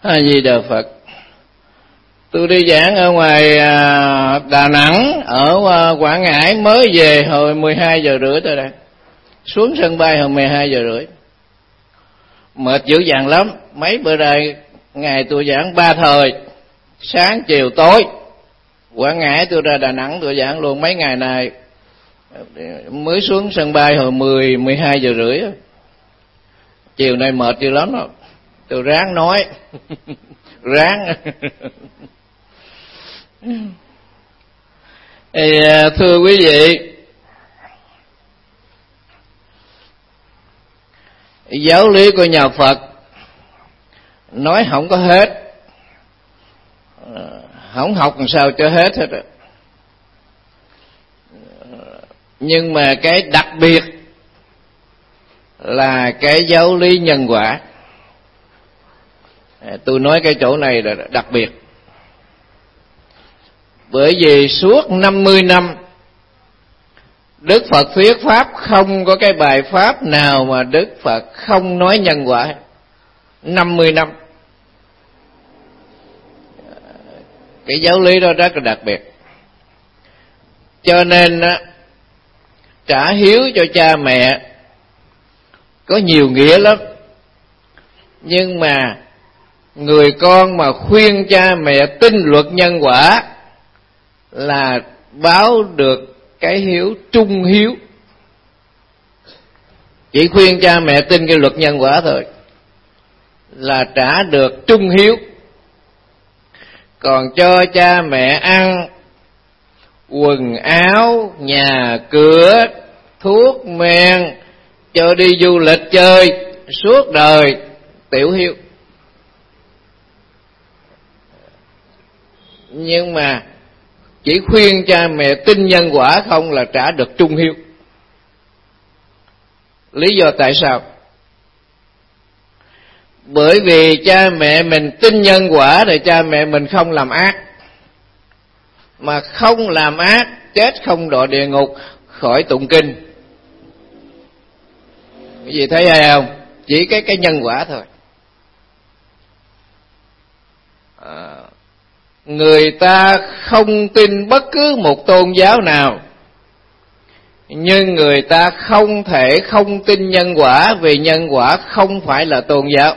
A Di Đà Phật. Tôi đi giảng ở ngoài Đà Nẵng, ở Quảng Ngãi, mới về hồi 12 giờ rưỡi tới đây. Xuống sân bay hồi 12 giờ rưỡi. Mệt dữ dằn lắm. Mấy bữa đây ngày tôi giảng 3 thời, sáng chiều tối. Quảng Ngãi tôi ra Đà Nẵng tôi giảng luôn. Mấy ngày này mới xuống sân bay hồi 12 giờ rưỡi. Chiều nay mệt dữ lắm đó. Tôi ráng nói. Ráng. Thưa quý vị, giáo lý của nhà Phật nói không có hết, không học làm sao cho hết hết. Nhưng mà cái đặc biệt là cái giáo lý nhân quả. Tôi nói cái chỗ này là đặc biệt. Bởi vì suốt 50 năm Đức Phật thuyết Pháp, không có cái bài Pháp nào mà Đức Phật không nói nhân quả. 50 năm. Cái giáo lý đó rất là đặc biệt. Cho nên trả hiếu cho cha mẹ có nhiều nghĩa lắm. Nhưng mà người con mà khuyên cha mẹ tin luật nhân quả là báo được cái hiếu trung hiếu. Chỉ khuyên cha mẹ tin cái luật nhân quả thôi là trả được trung hiếu. Còn cho cha mẹ ăn quần áo, nhà cửa, thuốc men, cho đi du lịch chơi suốt đời, tiểu hiếu. Nhưng mà chỉ khuyên cha mẹ tin nhân quả không là trả được trung hiếu. Lý do tại sao? Bởi vì cha mẹ mình tin nhân quả thì cha mẹ mình không làm ác. Mà không làm ác, chết không đọa địa ngục, khỏi tụng kinh. Cái gì thấy hay không? Chỉ cái nhân quả thôi. Người ta không tin bất cứ một tôn giáo nào, nhưng người ta không thể không tin nhân quả, vì nhân quả không phải là tôn giáo.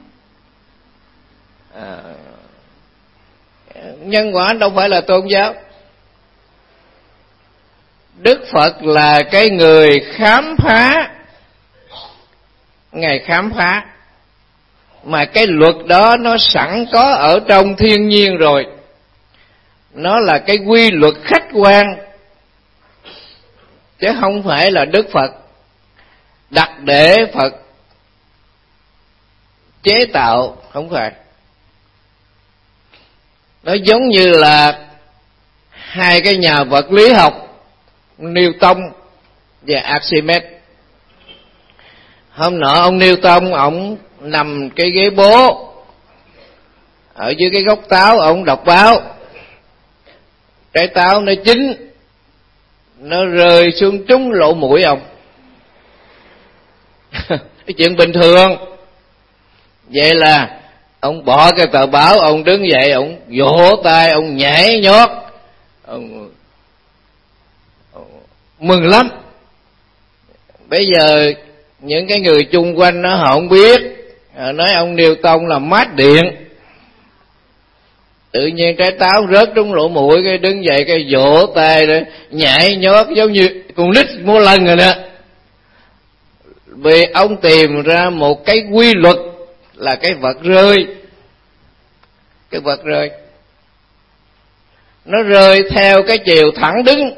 Nhân quả đâu phải là tôn giáo. Đức Phật là cái người khám phá. Ngài khám phá. Mà cái luật đó nó sẵn có ở trong thiên nhiên rồi. Nó là cái quy luật khách quan, chứ không phải là Đức Phật đặt để Phật chế tạo, không phải. Nó giống như là hai cái nhà vật lý học Newton và Archimedes. Hôm nọ ông Newton ông nằm cái ghế bố ở dưới cái gốc táo, ông đọc báo. Trái táo nó chín, nó rơi xuống trúng lỗ mũi ông. Cái chuyện bình thường. Vậy là ông bỏ cái tờ báo, ông đứng dậy, ông vỗ tay, ông nhảy nhót, ông mừng lắm. Bây giờ những cái người chung quanh nó họ không biết, họ nói ông Newton là mát điện. Tự nhiên trái táo rớt trúng lỗ mũi, cái đứng dậy cái vỗ tay rồi nhảy nhót giống như con nít mua lần rồi đó. Vì ông tìm ra một cái quy luật là cái vật rơi. Cái vật rơi nó rơi theo cái chiều thẳng đứng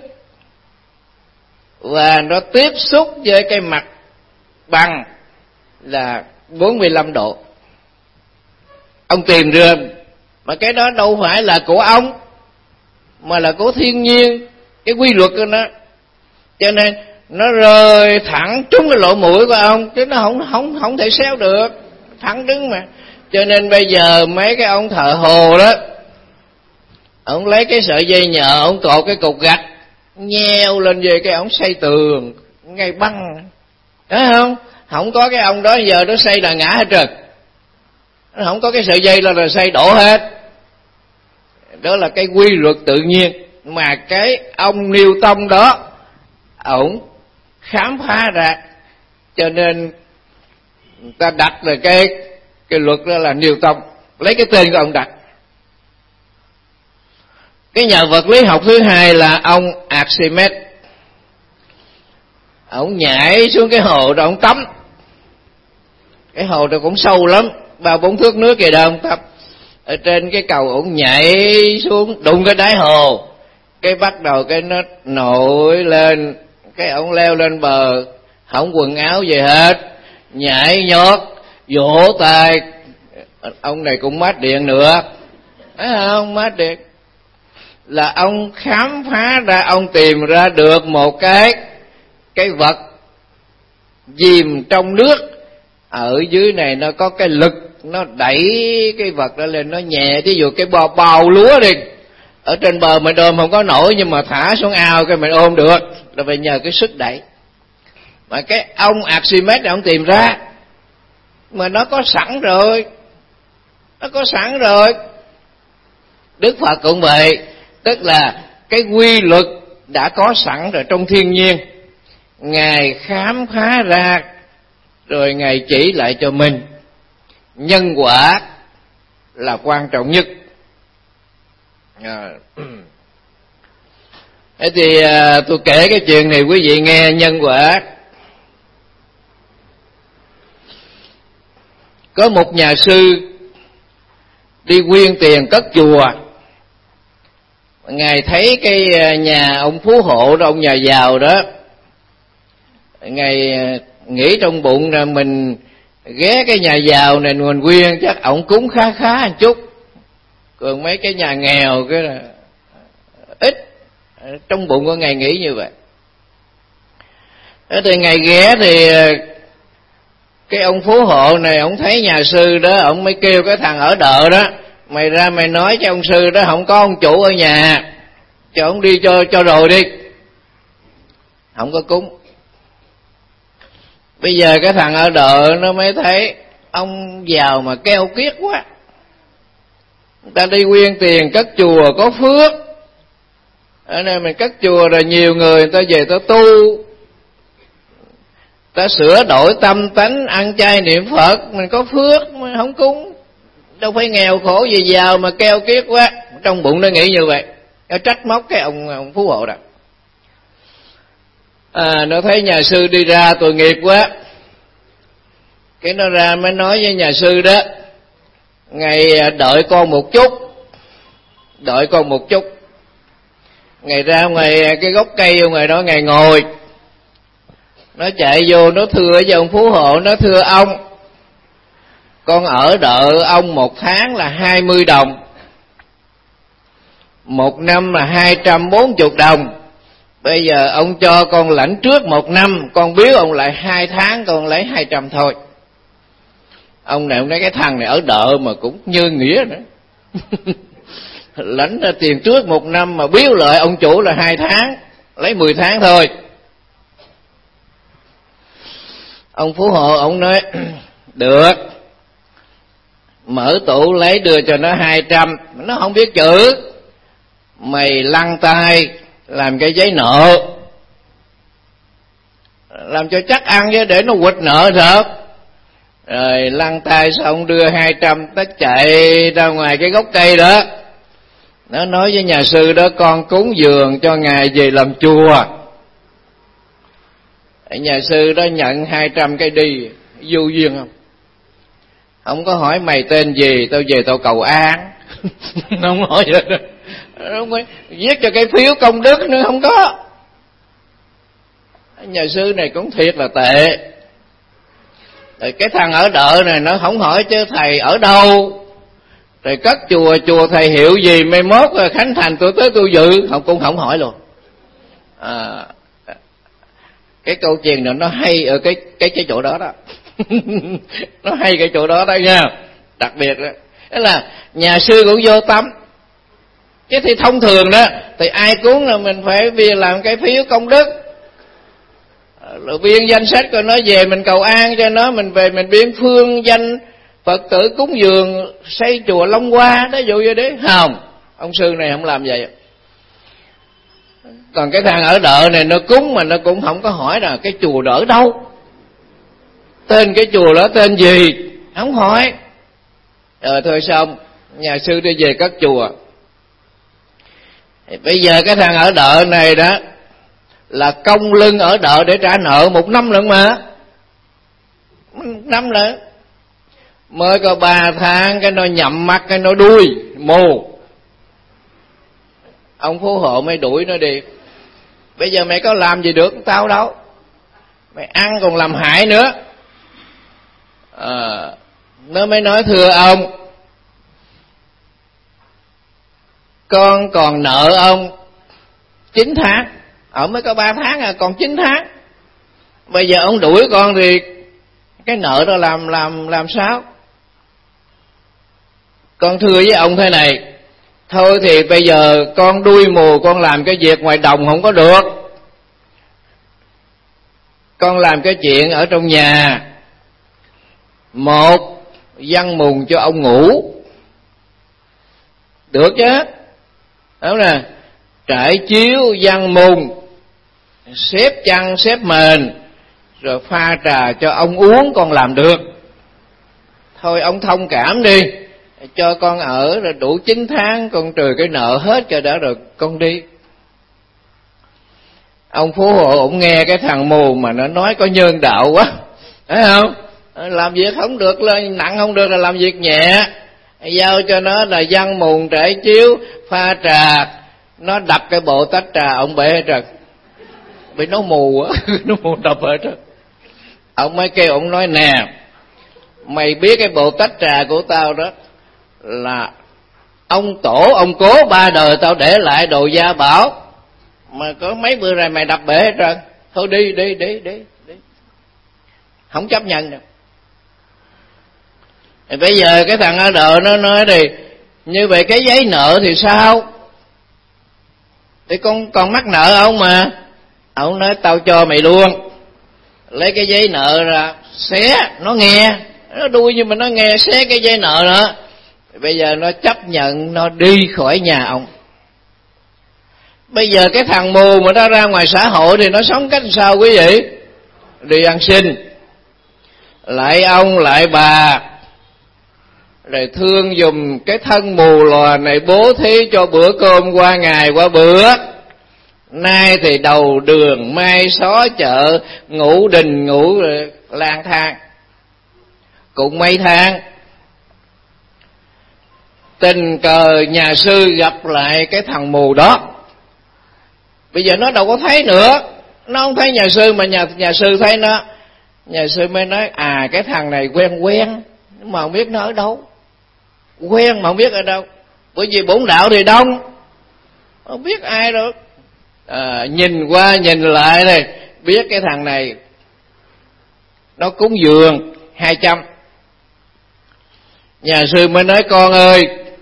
và nó tiếp xúc với cái mặt bằng là 45 độ. Ông tìm ra mà cái đó đâu phải là của ông, mà là của thiên nhiên, cái quy luật của nó. Cho nên nó rơi thẳng trúng cái lỗ mũi của ông, chứ nó không thể xéo được, thẳng đứng mà. Cho nên bây giờ mấy cái ông thợ hồ đó, ông lấy cái sợi dây nhợ, ông cột cái cục gạch nheo lên về cái ông xây tường ngay băng, thấy không? Không có cái ông đó giờ nó xây là ngã hết trơn. nó không có cái sợi dây là xây đổ hết. Đó là cái quy luật tự nhiên mà cái ông Newton đó ổng khám phá ra, cho nên người ta đặt là cái luật đó là Newton, lấy cái tên của ông đặt. Cái nhà vật lý học thứ hai là ông Archimedes. Ông nhảy xuống cái hồ đó ông tắm. Cái hồ đó cũng sâu lắm, 3-4 thước nước vậy đó ông tắm. Ở trên cái cầu ông nhảy xuống đụng cái đáy hồ, cái bắt đầu cái nó nổi lên, cái ông leo lên bờ, không quần áo gì hết, nhảy nhót, vỗ tay. Ông này cũng mát điện nữa, thấy không? Mát điện là ông khám phá ra, ông tìm ra được một cái vật chìm trong nước, ở dưới này nó có cái lực, nó đẩy cái vật đó lên, nó nhẹ. Ví dụ cái bào lúa đi, ở trên bờ mình ôm không có nổi, nhưng mà thả xuống ao cái mình ôm được, là phải nhờ cái sức đẩy. Mà cái ông Archimedes ông tìm ra, mà nó có sẵn rồi, nó có sẵn rồi. Đức Phật cũng vậy, tức là cái quy luật đã có sẵn rồi trong thiên nhiên, Ngài khám phá ra rồi Ngài chỉ lại cho mình. Nhân quả là quan trọng nhất. Thế thì tôi kể cái chuyện này quý vị nghe. Nhân quả. Có một nhà sư đi quyên tiền cất chùa. Ngài thấy cái nhà ông phú hộ đó, ông nhà giàu đó, Ngài nghĩ trong bụng là mình ghé cái nhà giàu này mình quyên chắc ổng cúng khá một chút, còn mấy cái nhà nghèo cái là ít. Trong bụng của Ngài nghĩ như vậy. Thế thì Ngài ghé thì cái ông phú hộ này ổng thấy nhà sư đó, ổng mới kêu cái thằng ở đợ đó, mày ra mày nói cho ông sư đó không có ông chủ ở nhà, cho ông đi cho rồi đi, không có cúng. Bây giờ cái thằng ở đợ nó mới thấy ông giàu mà keo kiết quá, người ta đi quyên tiền cất chùa có phước, ở đây mình cất chùa rồi nhiều người ta về ta tu, ta sửa đổi tâm tánh ăn chay niệm Phật, mình có phước mà không cúng, đâu phải nghèo khổ gì giàu mà keo kiết quá. Trong bụng nó nghĩ như vậy, nó trách móc cái ông phú hộ đó. Nó thấy nhà sư đi ra tội nghiệp quá, cái nó ra mới nói với nhà sư đó, Ngài đợi con một chút, đợi con một chút. Ngài ra ngoài cái gốc cây ở ngoài đó, Ngài ngồi, nó chạy vô nó thưa với ông phú hộ, nó thưa ông, con ở đợi ông 1 tháng là 20 đồng, 1 năm là 240 đồng. Bây giờ ông cho con lãnh trước 1 năm, con biếu ông lại 2 tháng, con lấy 200 thôi. Ông này ông nói cái thằng này ở đợ mà cũng như nghĩa nữa. Lãnh ra tiền trước 1 năm mà biếu lại ông chủ là 2 tháng, lấy 10 tháng thôi. Ông phú hộ ông nói được, mở tủ lấy đưa cho nó 200. Nó không biết chữ, mày lăn tay làm cái giấy nợ, làm cho chắc ăn chứ để nó quỵt nợ sao. Rồi lăn tay xong đưa 200, nó chạy ra ngoài cái gốc cây đó, nó nói với nhà sư đó, con cúng dường cho ngài về làm chùa. Nhà sư đó nhận 200 cái đi, vô duyên không? Không có hỏi mày tên gì, tao về tao cầu an. Nó không hỏi vậy đó. Không có viết cho cái phiếu công đức nữa, không có. Nhà sư này cũng thiệt là tệ. Rồi cái thằng ở đợ này nó không hỏi chứ thầy ở đâu, rồi cất chùa thầy hiệu gì, mai mốt khánh thành tôi tới tôi dự, cũng không hỏi luôn. Cái câu chuyện này nó hay ở cái chỗ đó đó. Nó hay cái chỗ đó đó nha, đặc biệt đó. Đó là nhà sư cũng vô tâm. Chứ thì thông thường đó thì ai cúng là mình phải làm cái phiếu công đức, rồi biên danh sách của nó về mình cầu an cho nó, mình về mình biên phương danh Phật tử cúng dường xây chùa Long Hoa đó, dụ vậy đấy. Không, ông sư này không làm vậy. Còn cái thằng ở đợ này nó cúng mà nó cũng không có hỏi là cái chùa đó ở đâu, tên cái chùa đó tên gì, không hỏi. Thôi xong, nhà sư đi về cất chùa. Bây giờ cái thằng ở đợ này đó là công lưng ở đợ để trả nợ 1 năm lận mà. 1 năm lận. Mới có 3 tháng cái nó nhậm mắt, cái nó đuôi mù. Ông phú hộ mới đuổi nó đi. Bây giờ mày có làm gì được tao đâu, mày ăn còn làm hại nữa. Nó mới nói thưa ông, con còn nợ ông 9 tháng. Mới có 3 tháng à, còn 9 tháng. Bây giờ ông đuổi con thì cái nợ đó làm sao? Con thưa với ông thế này, thôi thì bây giờ con đuôi mù, con làm cái việc ngoài đồng không có được, con làm cái chuyện ở trong nhà. Một, văn mùng cho ông ngủ được chứ, đúng nè, trải chiếu văn mùng, xếp chăn xếp mền, rồi pha trà cho ông uống, con làm được. Thôi ông thông cảm đi, cho con ở rồi đủ 9 tháng, con trừ cái nợ hết cho đã rồi con đi. Ông phú hộ ổng nghe cái thằng mù mà nó nói có nhân đạo quá, thấy không? Làm việc không được là nặng, không được là làm việc nhẹ. Giao cho nó là văn mùng, trải chiếu, pha trà. Nó đập cái bộ tách trà ông bể hết trơn, bị nó mù á. Nó mù đập hết trơn. Ông mới kêu, ông nói nè, mày biết cái bộ tách trà của tao đó là ông tổ ông cố 3 đời tao để lại đồ gia bảo, mà có mấy bữa rồi mày đập bể hết trơn. Thôi đi. Không chấp nhận được. Thì bây giờ cái thằng ở đợ nó nói thì như vậy cái giấy nợ thì sao? Thì con còn mắc nợ ông mà. Ông nói tao cho mày luôn, lấy cái giấy nợ ra xé, nó nghe, nó đuôi nhưng mà nó nghe, xé cái giấy nợ đó. Bây giờ nó chấp nhận, nó đi khỏi nhà ông. Bây giờ cái thằng mù mà nó ra ngoài xã hội thì nó sống cách sao quý vị? Đi ăn xin, lại ông lại bà, rồi thương dùm cái thân mù lòa này, bố thí cho bữa cơm qua ngày qua bữa. Nay thì đầu đường, mai xó chợ, ngủ đình ngủ lang thang. Cũng mấy tháng tình cờ nhà sư gặp lại cái thằng mù đó. Bây giờ nó đâu có thấy nữa, nó không thấy nhà sư mà nhà sư thấy nó. Nhà sư mới nói cái thằng này quen mà không biết nó ở đâu, quen mà không biết ở đâu, bởi vì bổn đạo thì đông, không biết ai đâu. Nhìn qua nhìn lại này, biết cái thằng này nó cúng dường 200. Nhà sư mới nói con ơi,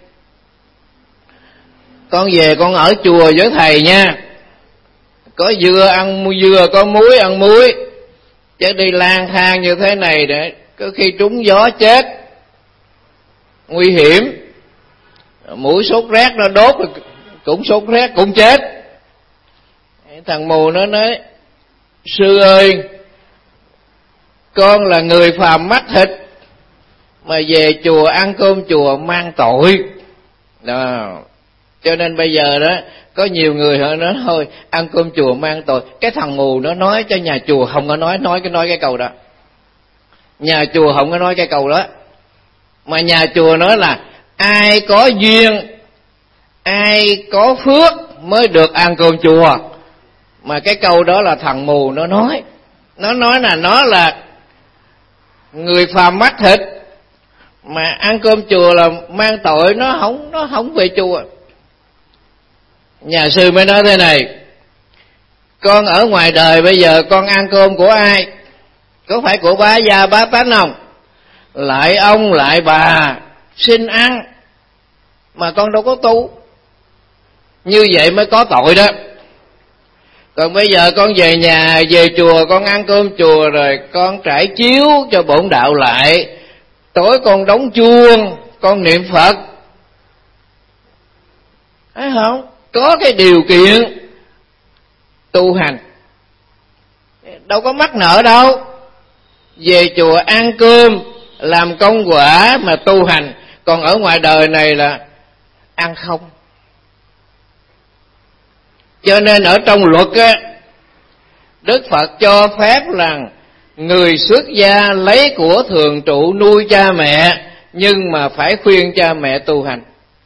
con về con ở chùa với thầy nha, có dưa ăn dưa, có muối ăn muối, chứ đi lang thang như thế này để có khi trúng gió chết, nguy hiểm. Mũi sốt rét nó đốt cũng sốt rét cũng chết. Thằng mù nó nói sư ơi, con là người phàm mắt thịt mà về chùa ăn cơm chùa mang tội đó. Cho nên bây giờ đó có nhiều người họ nói thôi ăn cơm chùa mang tội. Cái thằng mù nó nói cho nhà chùa không có nói cái câu đó. Nhà chùa không có nói cái câu đó, mà nhà chùa nói là ai có duyên, ai có phước mới được ăn cơm chùa. Mà cái câu đó là thằng mù nó nói. Nó nói là nó là người phàm mắt thịt mà ăn cơm chùa là mang tội, nó không về chùa. Nhà sư mới nói thế này, con ở ngoài đời bây giờ con ăn cơm của ai? Có phải của bá gia bá tánh không? Lại ông lại bà xin ăn, mà con đâu có tu. Như vậy mới có tội đó. Còn bây giờ con về nhà, về chùa, con ăn cơm chùa rồi con trải chiếu cho bổn đạo lại, tối con đóng chuông, con niệm Phật, thấy không? Có cái điều kiện tu hành, đâu có mắc nợ đâu. Về chùa ăn cơm làm công quả mà tu hành, còn ở ngoài đời này là ăn không. Cho nên ở trong luật á, Đức Phật cho phép là người xuất gia lấy của thường trụ nuôi cha mẹ, nhưng mà phải khuyên cha mẹ tu hành.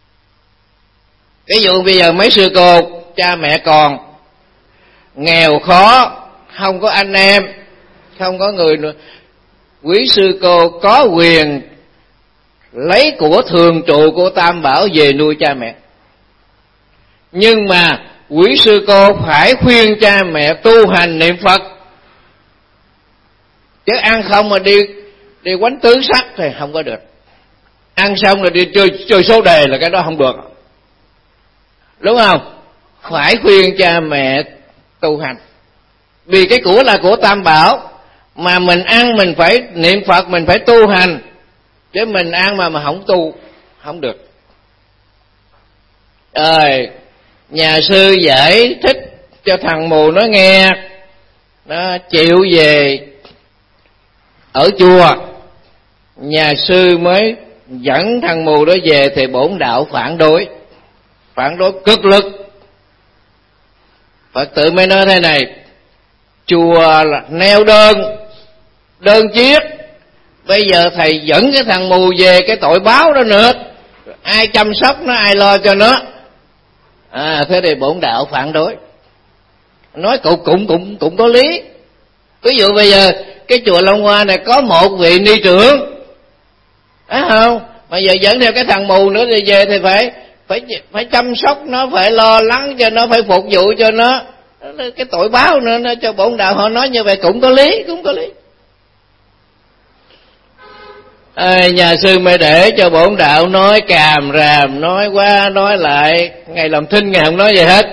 Ví dụ bây giờ mấy sư cô cha mẹ còn nghèo khó, không có anh em, không có người nữa, quý sư cô có quyền lấy của thường trụ của Tam Bảo về nuôi cha mẹ. Nhưng mà quý sư cô phải khuyên cha mẹ tu hành niệm Phật, chứ ăn không mà đi quánh tứ sắc thì không có được. Ăn xong rồi đi chơi số đề là cái đó không được, đúng không? Phải khuyên cha mẹ tu hành, vì cái của là của Tam Bảo, mà mình ăn mình phải niệm Phật, mình phải tu hành, chứ mình ăn mà không tu không được. Nhà sư giải thích cho thằng mù nó nghe, nó chịu về ở chùa, nhà sư mới dẫn thằng mù đó về thì bổn đạo phản đối cực lực. Phật tử mới nói thế này: chùa là neo đơn chiếc, bây giờ thầy dẫn cái thằng mù về cái tội báo đó nữa, ai chăm sóc nó, ai lo cho nó? Thế thì bổn đạo phản đối. Nói cũng có lý. Ví dụ bây giờ cái chùa Long Hoa này có một vị ni trưởng, phải không? Mà giờ dẫn theo cái thằng mù nữa thì về thì phải chăm sóc nó, phải lo lắng cho nó, phải phục vụ cho nó. Cái tội báo nữa, nó cho bổn đạo họ nói như vậy cũng có lý. Nhà sư mới để cho bổn đạo nói càm ràm, nói qua nói lại, ngày làm thinh ngày không nói gì hết.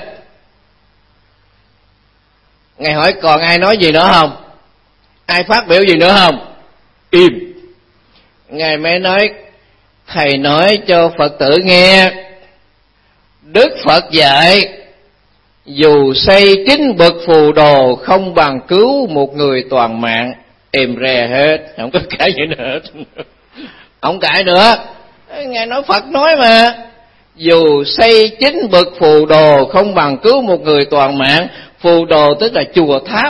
Ngài hỏi còn ai nói gì nữa không, ai phát biểu gì nữa không? Im. Ngài mới nói: thầy nói cho Phật tử nghe, Đức Phật dạy dù xây 9 bậc phù đồ không bằng cứu một người toàn mạng. Im re hết, không có cãi gì nữa hết. Không cãi nữa. Ngài nói Phật nói mà, dù xây 9 bậc phù đồ không bằng cứu một người toàn mạng. Phù đồ tức là chùa tháp.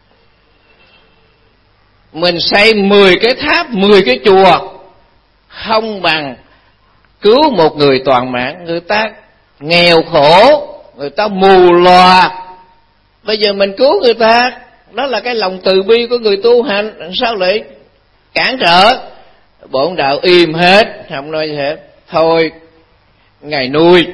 Mình xây 10 cái tháp, 10 cái chùa không bằng cứu một người toàn mạng. Người ta nghèo khổ, người ta mù lòa, bây giờ mình cứu người ta, đó là cái lòng từ bi của người tu hành, sao lại cản trở? Bổn đạo im hết, không nói gì hết. Thôi, Ngài nuôi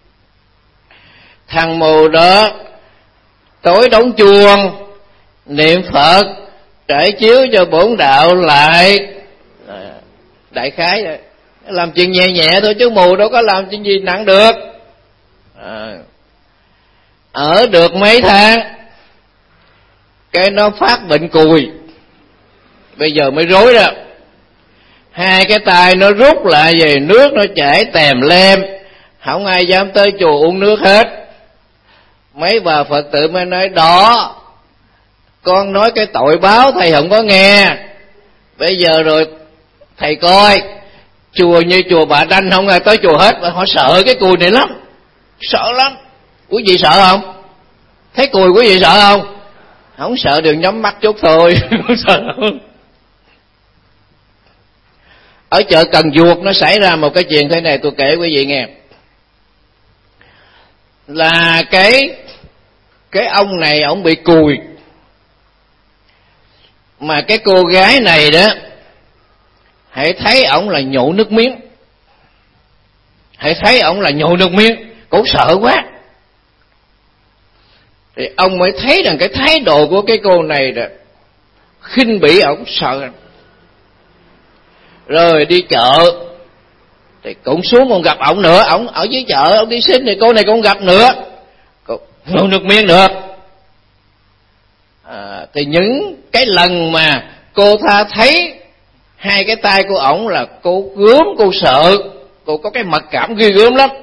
thằng mù đó, tối đóng chuông niệm Phật, trải chiếu cho bổn đạo lại. Đại khái vậy, làm chuyện nhẹ nhẹ thôi, chứ mù đâu có làm chuyện gì nặng được. Ở được mấy tháng cái nó phát bệnh cùi, bây giờ mới rối đó. Hai cái tay nó rút lại về, nước nó chảy tèm lem, không ai dám tới chùa uống nước hết. Mấy bà Phật tử mới nói: đó, con nói cái tội báo thầy không có nghe, bây giờ rồi thầy coi chùa như chùa Bà Đanh không ai tới chùa hết. Họ sợ cái cùi này lắm, sợ lắm. Quý vị sợ không? Thấy cùi quý vị sợ không? Không sợ, đừng nhắm mắt chút thôi. Không sợ không? Ở chợ Cần Duộc nó xảy ra một cái chuyện thế này, tôi kể quý vị nghe. Là cái ông này ông bị cùi, mà cái cô gái này đó hãy thấy ổng là nhổ nước miếng, cũng sợ quá. Thì ông mới thấy rằng cái thái độ của cái cô này đó khinh bỉ ổng, sợ. Rồi đi chợ thì cũng xuống không gặp ổng nữa. Ổng ở dưới chợ, ổng đi xin thì cô này cũng gặp nữa, nhổ nước miếng nữa. Thì những cái lần mà cô ta thấy hai cái tay của ổng là cô gớm, cô sợ, cô có cái mặc cảm ghê gớm lắm.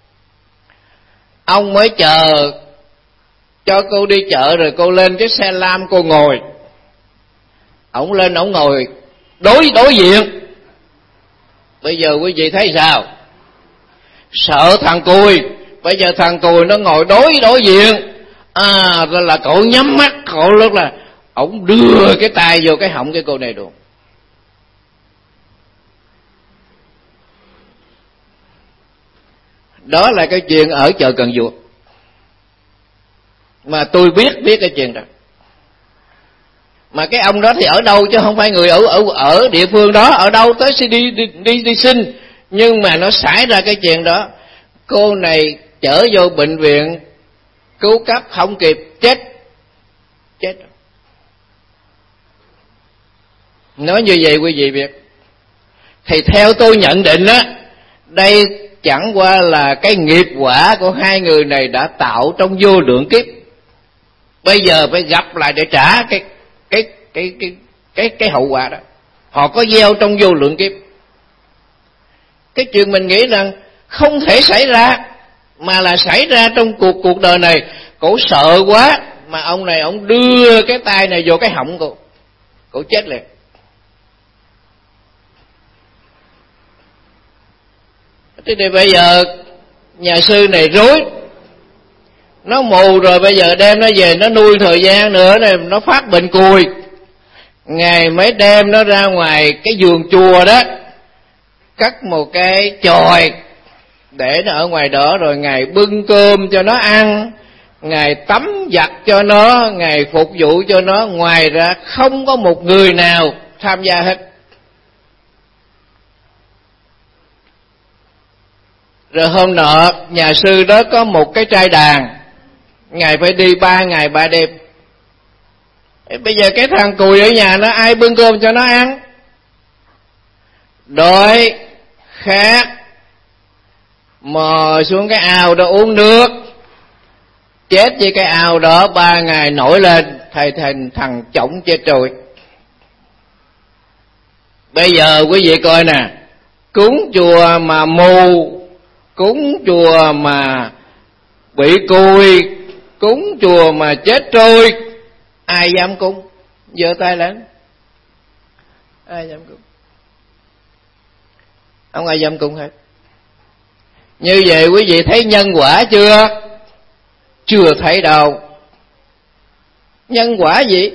Ông mới chờ cho cô đi chợ rồi cô lên cái xe lam cô ngồi. Ổng lên ổng ngồi đối diện. Bây giờ quý vị thấy sao? Sợ thằng Cùi. Bây giờ thằng Cùi nó ngồi đối diện. Rồi là cậu nhắm mắt, cậu lúc là ổng đưa cái tay vô cái họng cái cô này luôn. Đó là cái chuyện ở chợ Cần Duộc, mà tôi biết cái chuyện đó. Mà cái ông đó thì ở đâu chứ không phải người ở địa phương đó, ở đâu tới sẽ đi xin. Nhưng mà nó xảy ra cái chuyện đó, cô này chở vô bệnh viện cứu cấp không kịp, chết. Nói như vậy quý vị biết. Thì theo tôi nhận định á, đây chẳng qua là cái nghiệp quả của hai người này đã tạo trong vô lượng kiếp. Bây giờ phải gặp lại để trả cái hậu quả đó. Họ có gieo trong vô lượng kiếp. Cái chuyện mình nghĩ rằng không thể xảy ra, mà là xảy ra trong cuộc đời này. Cổ sợ quá mà ông này ông đưa cái tay này vô cái họng cổ chết liền. Thế thì bây giờ nhà sư này rối, nó mù rồi, bây giờ đem nó về nó nuôi thời gian nữa này, nó phát bệnh cùi. Ngày mới đem nó ra ngoài cái vườn chùa đó, cắt một cái chòi để nó ở ngoài đó, rồi Ngài bưng cơm cho nó ăn, Ngài tắm giặt cho nó, Ngài phục vụ cho nó. Ngoài ra không có một người nào tham gia hết. Rồi hôm nọ nhà sư đó có một cái trai đàn, Ngài phải đi 3 ngày 3 đêm. Bây giờ cái thằng Cùi ở nhà nó ai bưng cơm cho nó ăn? Đói khát mò xuống cái ao đó uống nước, chết với cái ao đó. 3 ngày nổi lên thành thằng chổng chết rồi. Bây giờ quý vị coi nè, cúng chùa mà mù, cúng chùa mà bị cùi, cúng chùa mà chết trôi, ai dám cúng? Giơ tay lên, ai dám cúng? Không ai dám cúng hết. Như vậy quý vị thấy nhân quả chưa? Chưa thấy đâu. Nhân quả gì?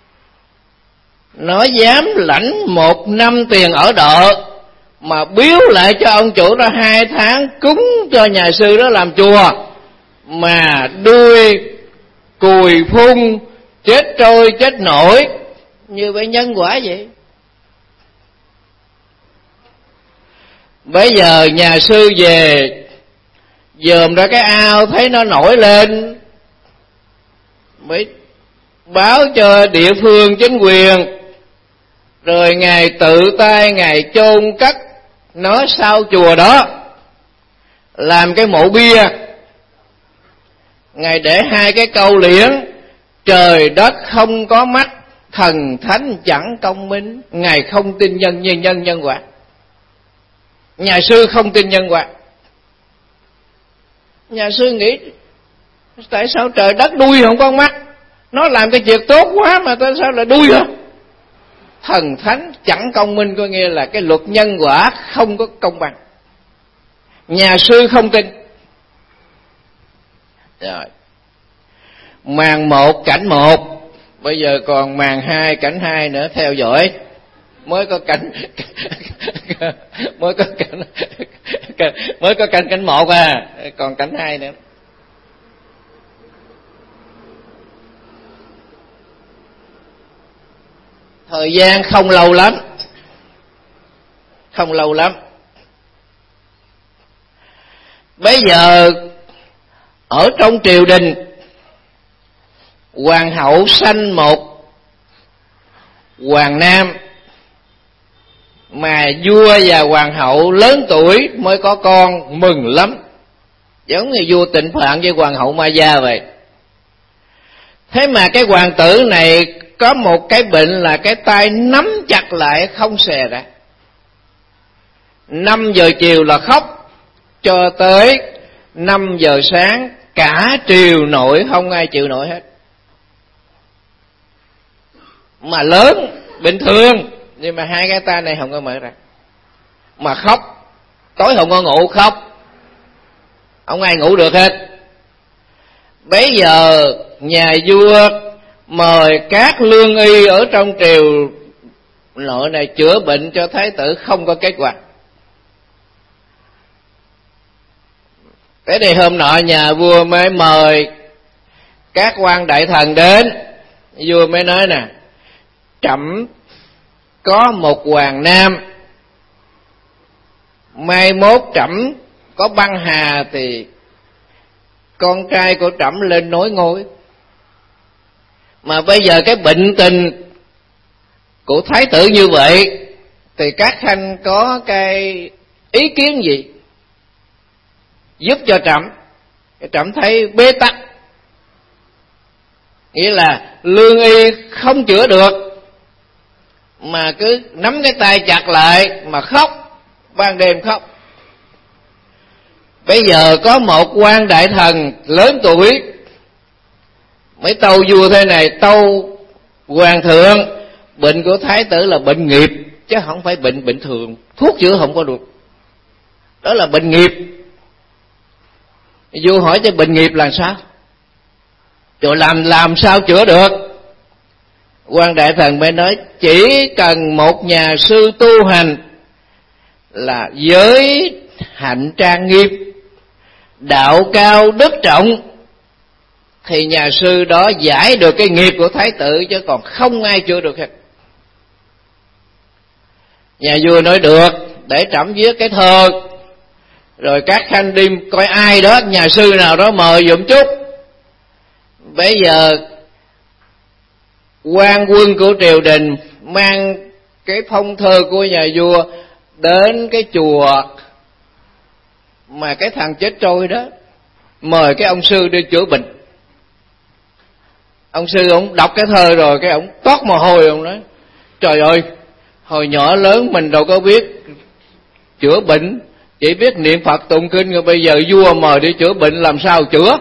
Nó dám lãnh 1 năm tiền ở đợ mà biếu lại cho ông chủ đó 2 tháng cúng cho nhà sư đó làm chùa, mà đuôi cùi phun chết trôi chết nổi. Như vậy nhân quả vậy. Bây giờ nhà sư về dòm ra cái ao thấy nó nổi lên, mới báo cho địa phương chính quyền, rồi Ngài tự tay Ngài chôn cất nó sau chùa đó, làm cái mộ bia. Ngài để 2 cái câu liễn: trời đất không có mắt, thần thánh chẳng công minh. Ngài không tin nhân quả. Nhà sư không tin nhân quả. Nhà sư nghĩ tại sao trời đất đuôi không có mắt, nó làm cái việc tốt quá mà tại sao lại đuôi hả? Thần thánh chẳng công minh có nghĩa là cái luật nhân quả không có công bằng. Nhà sư không tin. Rồi màn 1 cảnh 1, bây giờ còn màn 2 cảnh 2 nữa, theo dõi. Mới có cảnh cảnh 1 à, còn cảnh 2 nữa. Thời gian không lâu lắm. Bây giờ ở trong triều đình, hoàng hậu sanh một hoàng nam, mà vua và hoàng hậu lớn tuổi mới có con, mừng lắm, giống như vua Tịnh Phạn với hoàng hậu Ma Gia vậy. Thế mà cái hoàng tử này có một cái bệnh là cái tay nắm chặt lại không xòe ra. 5 giờ chiều là khóc cho tới 5 giờ sáng, cả triều nội không ai chịu nổi hết. Mà lớn bình thường, nhưng mà hai cái tay này không có mở ra, mà khóc tối không có ngủ, khóc không ai ngủ được hết. Bấy giờ nhà vua mời các lương y ở trong triều nội này chữa bệnh cho thái tử, không có kết quả. Thế thì hôm nọ nhà vua mới mời các quan đại thần đến. Vua mới nói nè, trẫm có một hoàng nam, mai mốt trẫm có băng hà thì con trai của trẫm lên nối ngôi. Mà bây giờ cái bệnh tình của thái tử như vậy thì các khanh có cái ý kiến gì giúp cho trẫm? Trẫm thấy bế tắc, nghĩa là lương y không chữa được, mà cứ nắm cái tay chặt lại mà khóc, ban đêm khóc. Bây giờ có một quan đại thần lớn tuổi mới tâu vua thế này: tâu hoàng thượng, bệnh của thái tử là bệnh nghiệp chứ không phải bệnh bình thường, thuốc chữa không có được, đó là bệnh nghiệp. Vua hỏi cho bệnh nghiệp là sao, rồi làm sao chữa được? Quan đại thần mới nói chỉ cần một nhà sư tu hành là giới hạnh trang nghiêm, đạo cao đức trọng, thì nhà sư đó giải được cái nghiệp của thái tử, chứ còn không ai chữa được hết. Nhà vua nói được, để trẫm viết cái thơ, rồi các khanh đi coi ai đó, nhà sư nào đó mời dùm chút. Bây giờ quan quân của triều đình mang cái phong thơ của nhà vua đến cái chùa mà cái thằng chết trôi đó, mời cái ông sư đi chữa bệnh. Ông sư ông đọc cái thơ rồi cái ông toát mồ hôi, ông nói trời ơi, hồi nhỏ lớn mình đâu có biết chữa bệnh, chỉ biết niệm Phật tụng kinh, rồi bây giờ vua mời đi chữa bệnh làm sao chữa?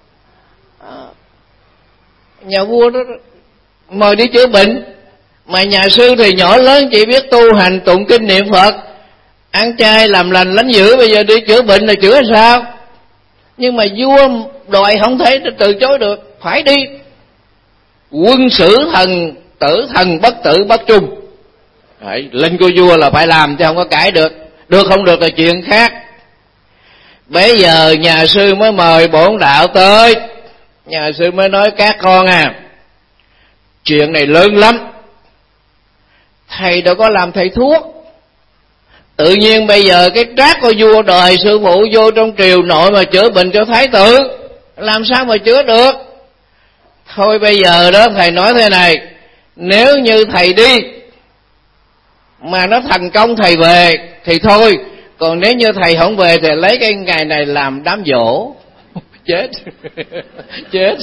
Nhà vua đó mời đi chữa bệnh, mà nhà sư thì nhỏ lớn chỉ biết tu hành tụng kinh niệm Phật, ăn chay làm lành lánh dữ, bây giờ đi chữa bệnh là chữa sao? Nhưng mà vua đòi không thể từ chối được, phải đi. Quân sử thần tử, thần bất tử bất trung. Đấy, lệnh của vua là phải làm chứ không có cãi được. Được không được là chuyện khác. Bây giờ nhà sư mới mời bổn đạo tới. Nhà sư mới nói các con à, chuyện này lớn lắm, thầy đâu có làm thầy thuốc. Tự nhiên bây giờ cái trác của vua đòi sư phụ vô trong triều nội mà chữa bệnh cho thái tử, làm sao mà chữa được? Thôi bây giờ đó thầy nói thế này, nếu như thầy đi mà nó thành công thầy về thì thôi, còn nếu như thầy không về thì lấy cái ngày này làm đám giỗ. Chết chết.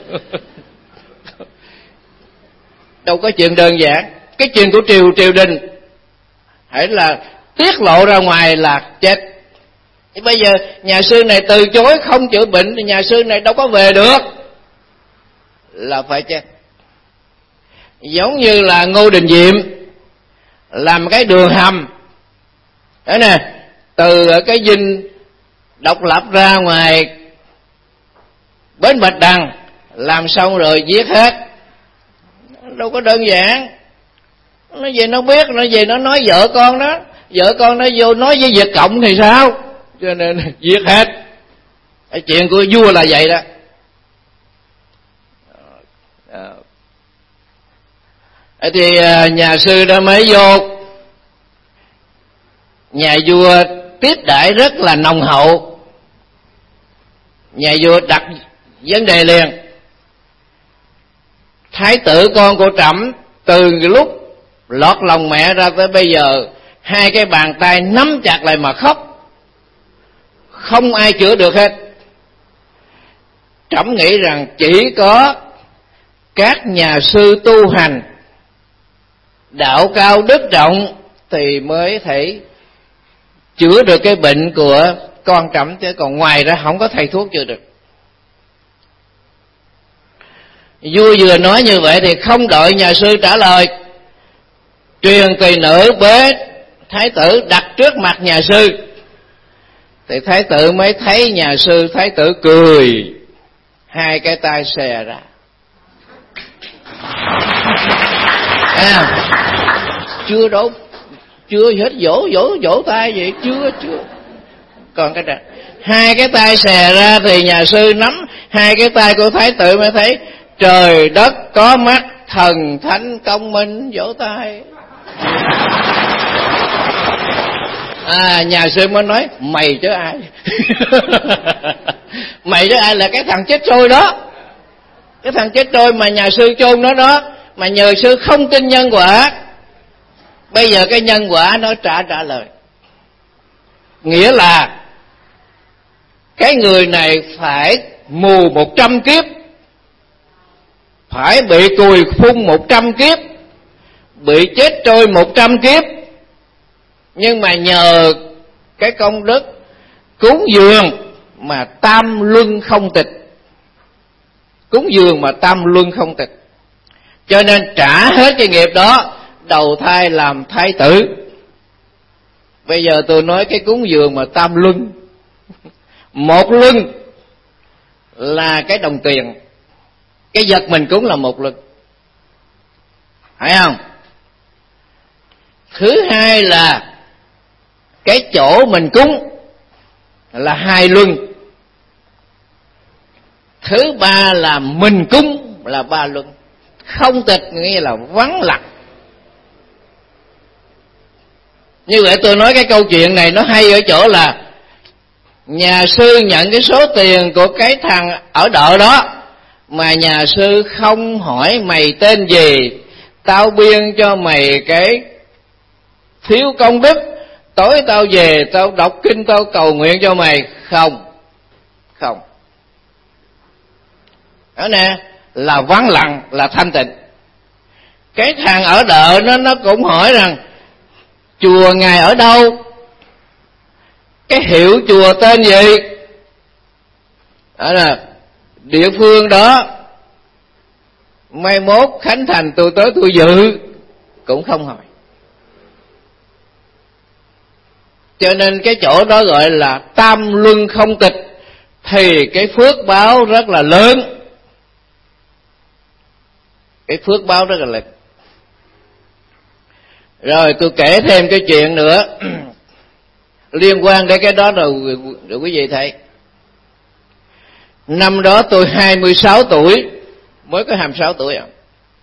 Đâu có chuyện đơn giản. Cái chuyện của triều đình hãy là tiết lộ ra ngoài là chết. Thì bây giờ nhà sư này từ chối không chữa bệnh thì nhà sư này đâu có về được, là phải chết. Giống như là Ngô Đình Diệm làm cái đường hầm đó nè, từ ở cái dinh độc lập ra ngoài bến Bạch Đằng, làm xong rồi giết hết. Đâu có đơn giản. Nó về nó biết, nó về nó nói vợ con đó, vợ con nó vô nói với Việt Cộng thì sao, cho nên giết hết. Cái chuyện của vua là vậy đó. Thì nhà sư đó mới vô, nhà vua tiếp đãi rất là nồng hậu. Nhà vua đặt vấn đề liền: thái tử con của trẫm từ lúc lọt lòng mẹ ra tới bây giờ, hai cái bàn tay nắm chặt lại mà khóc, không ai chữa được hết. Trẫm nghĩ rằng chỉ có các nhà sư tu hành đạo cao đức trọng thì mới thể chữa được cái bệnh của con trẫm, chứ còn ngoài ra không có thầy thuốc chữa được. Vua vừa nói như vậy thì không đợi nhà sư trả lời, truyền tỳ nữ bế thái tử đặt trước mặt nhà sư, thì thái tử mới thấy nhà sư. Thái tử cười, hai cái tay xòe ra. Chưa đâu, chưa hết, vỗ tay vậy, chưa. Còn cái hai cái tay xòe ra thì nhà sư nắm hai cái tay của thái tử mới thấy trời đất có mắt, thần thánh công minh, vỗ tay. Nhà sư mới nói mày chứ ai. Mày chứ ai là cái thằng chết trôi đó, cái thằng chết trôi mà nhà sư chôn nó đó, mà nhờ sư không tin nhân quả. Bây giờ cái nhân quả nó trả lời, nghĩa là cái người này phải mù 100 kiếp, phải bị cùi phun 100 kiếp, bị chết trôi 100 kiếp, nhưng mà nhờ cái công đức cúng dường mà tam luân không tịch, cúng dường mà tam luân không tịch, cho nên trả hết cái nghiệp đó, đầu thai làm thái tử. Bây giờ tôi nói cái cúng dường mà tam luân, một luân là cái đồng tiền, cái vật mình cúng là một luân, phải không? Thứ hai là cái chỗ mình cúng là 2 luân. Thứ ba là mình cúng là 3 luân. Không tịch nghĩa là vắng lặng. Như vậy tôi nói cái câu chuyện này nó hay ở chỗ là nhà sư nhận cái số tiền của cái thằng ở đợ đó, mà nhà sư không hỏi mày tên gì, tao biên cho mày cái thiếu công đức, tối tao về tao đọc kinh tao cầu nguyện cho mày. Không. Đó nè, là vắng lặng, là thanh tịnh. Cái thằng ở đợ nó cũng hỏi rằng chùa ngài ở đâu, cái hiệu chùa tên gì, đó là địa phương đó, mai mốt khánh thành tôi tới tôi dự, cũng không hỏi. Cho nên cái chỗ đó gọi là tam luân không tịch, thì cái phước báo rất là lớn, cái phước báo rất là lớn. Rồi tôi kể thêm cái chuyện nữa liên quan đến cái đó rồi quý vị thấy. Năm đó tôi 26 tuổi, mới có 26 tuổi à.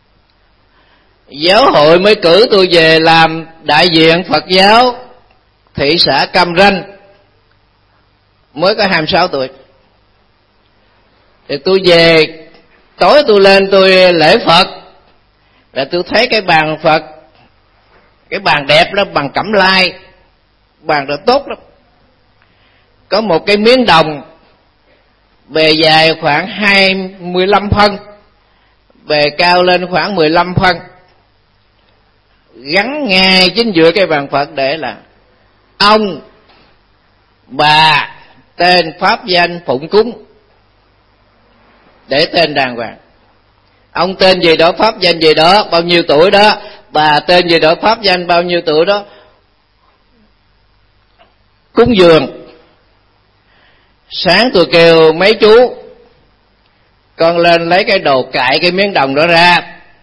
Giáo hội mới cử tôi về làm đại diện Phật giáo thị xã Cam Ranh, mới có 26 tuổi. Thì tôi về, tối tôi lên tôi lễ Phật, là tôi thấy cái bàn Phật, cái bàn đẹp đó, bằng cẩm lai, bàn đó tốt lắm. Có một cái miếng đồng, bề dài khoảng 25 phân, bề cao lên khoảng 15 phân, gắn ngay chính giữa cái bàn Phật để là ông, bà, tên, pháp danh, phụng cúng, để tên đàng hoàng. Ông tên gì đó, pháp danh gì đó, bao nhiêu tuổi đó, bà tên gì đó, pháp danh bao nhiêu tuổi đó, cúng dường. Sáng tôi kêu mấy chú con lên lấy cái đồ cạy cái miếng đồng đó ra,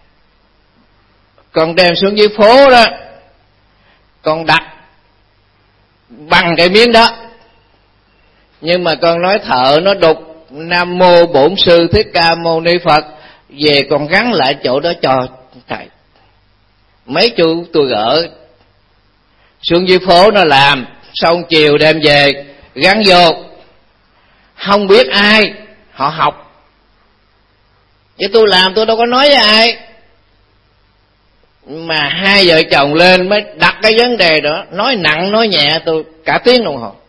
con đem xuống dưới phố đó, con đặt bằng cái miếng đó. Nhưng mà con nói thợ nó đục Nam Mô Bổn Sư Thích Ca Mâu Ni Phật, về con gắn lại chỗ đó cho thầy. Mấy chú tôi gỡ xuống dưới phố nó làm, xong chiều đem về gắn vô. Không biết ai, họ học, chứ tôi làm tôi đâu có nói với ai. Mà hai vợ chồng lên mới đặt cái vấn đề đó, nói nặng nói nhẹ tôi cả tiếng đồng hồ.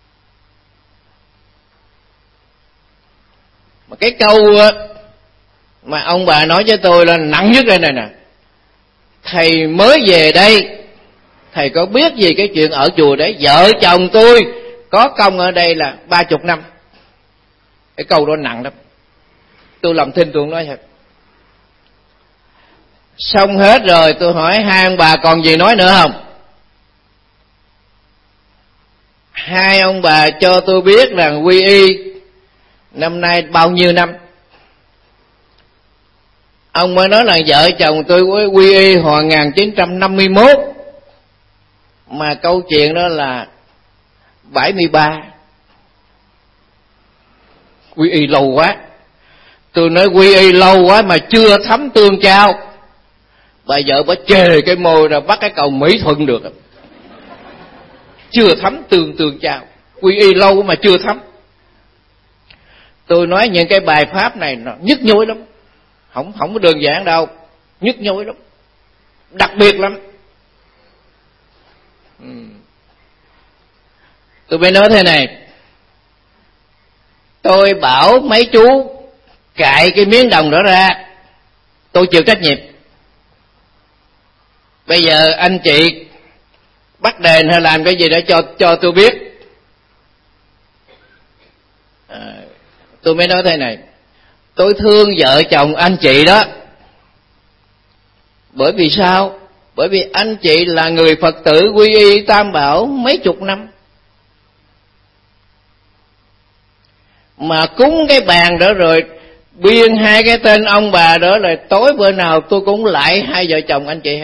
Mà cái câu Mà ông bà nói với tôi là nặng nhất đây này nè: thầy mới về đây, thầy có biết gì cái chuyện ở chùa đấy? Vợ chồng tôi có công ở đây là 30 năm. Cái câu đó nặng lắm. Tôi làm thinh tôi không nói thật. Xong hết rồi tôi hỏi hai ông bà còn gì nói nữa không? Hai ông bà cho tôi biết là quy y năm nay bao nhiêu năm. Ông mới nói là vợ chồng tôi quy y hồi 1951, mà câu chuyện đó là 73. Quy y lâu quá. Tôi nói quy y lâu quá mà chưa thấm tương trao. Bà vợ bà chề cái môi ra bắt cái cầu Mỹ Thuận được. Chưa thấm tương trao. Quy y lâu mà chưa thấm. Tôi nói những cái bài pháp này nó nhức nhối lắm. Không có đơn giản đâu. Nhức nhối lắm. Đặc biệt lắm. Tôi mới nói thế này: tôi bảo mấy chú cạy cái miếng đồng đó ra, tôi chịu trách nhiệm. Bây giờ anh chị bắt đền hay làm cái gì đó cho tôi biết. Tôi mới nói thế này: tôi thương vợ chồng anh chị đó. Bởi vì sao? Bởi vì anh chị là người Phật tử quy y Tam Bảo mấy chục năm, mà cúng cái bàn đó rồi biên hai cái tên ông bà đó, là tối bữa nào tôi cũng lại hai vợ chồng anh chị hết.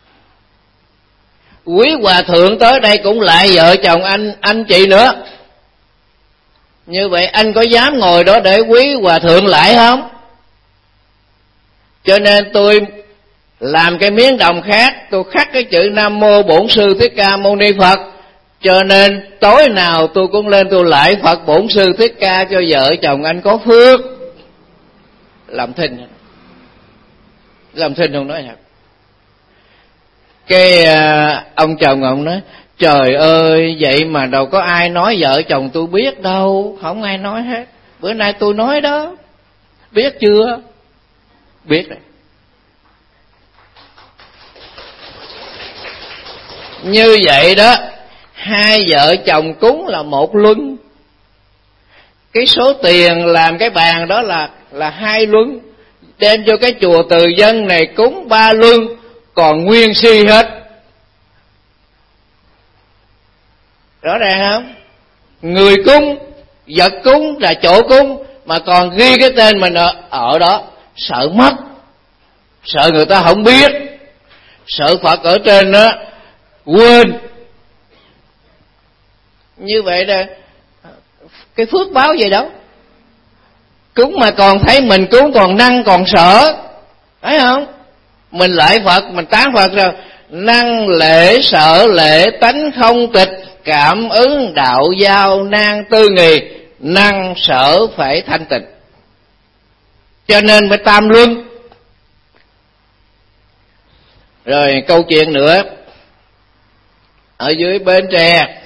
Quý hòa thượng tới đây cũng lại vợ chồng anh chị nữa. Như vậy anh có dám ngồi đó để quý hòa thượng lại không? Cho nên tôi làm cái miếng đồng khác, tôi khắc cái chữ Nam Mô Bổn Sư Thích Ca Mâu Ni Phật. Cho nên tối nào tôi cũng lên tôi lại Phật Bổn Sư Thích Ca cho vợ chồng anh có phước. Làm thinh không nói thật. Cái ông chồng ông nói: trời ơi, vậy mà đâu có ai nói vợ chồng tôi biết đâu. Không ai nói hết. Bữa nay tôi nói đó. Biết chưa? Biết rồi. Như vậy đó, hai vợ chồng cúng là một luân. Cái số tiền làm cái bàn đó là 2 luân. Đem cho cái chùa Từ Dân này cúng 3 luân, còn nguyên si hết. Rõ ràng không? Người cúng, vật cúng là chỗ cúng, mà còn ghi cái tên mình ở đó. Sợ mất, sợ người ta không biết, sợ Phật ở trên đó quên. Như vậy là cái phước báo gì đâu. Cúng mà còn thấy mình cúng còn năng còn sợ, thấy không? Mình lại Phật, mình tán Phật rồi: năng lễ sợ lễ tánh không tịch, cảm ứng đạo giao nan tư nghì, năng sở phải thanh tịnh. Cho nên phải tam luân. Rồi câu chuyện nữa. Ở dưới Bến Tre,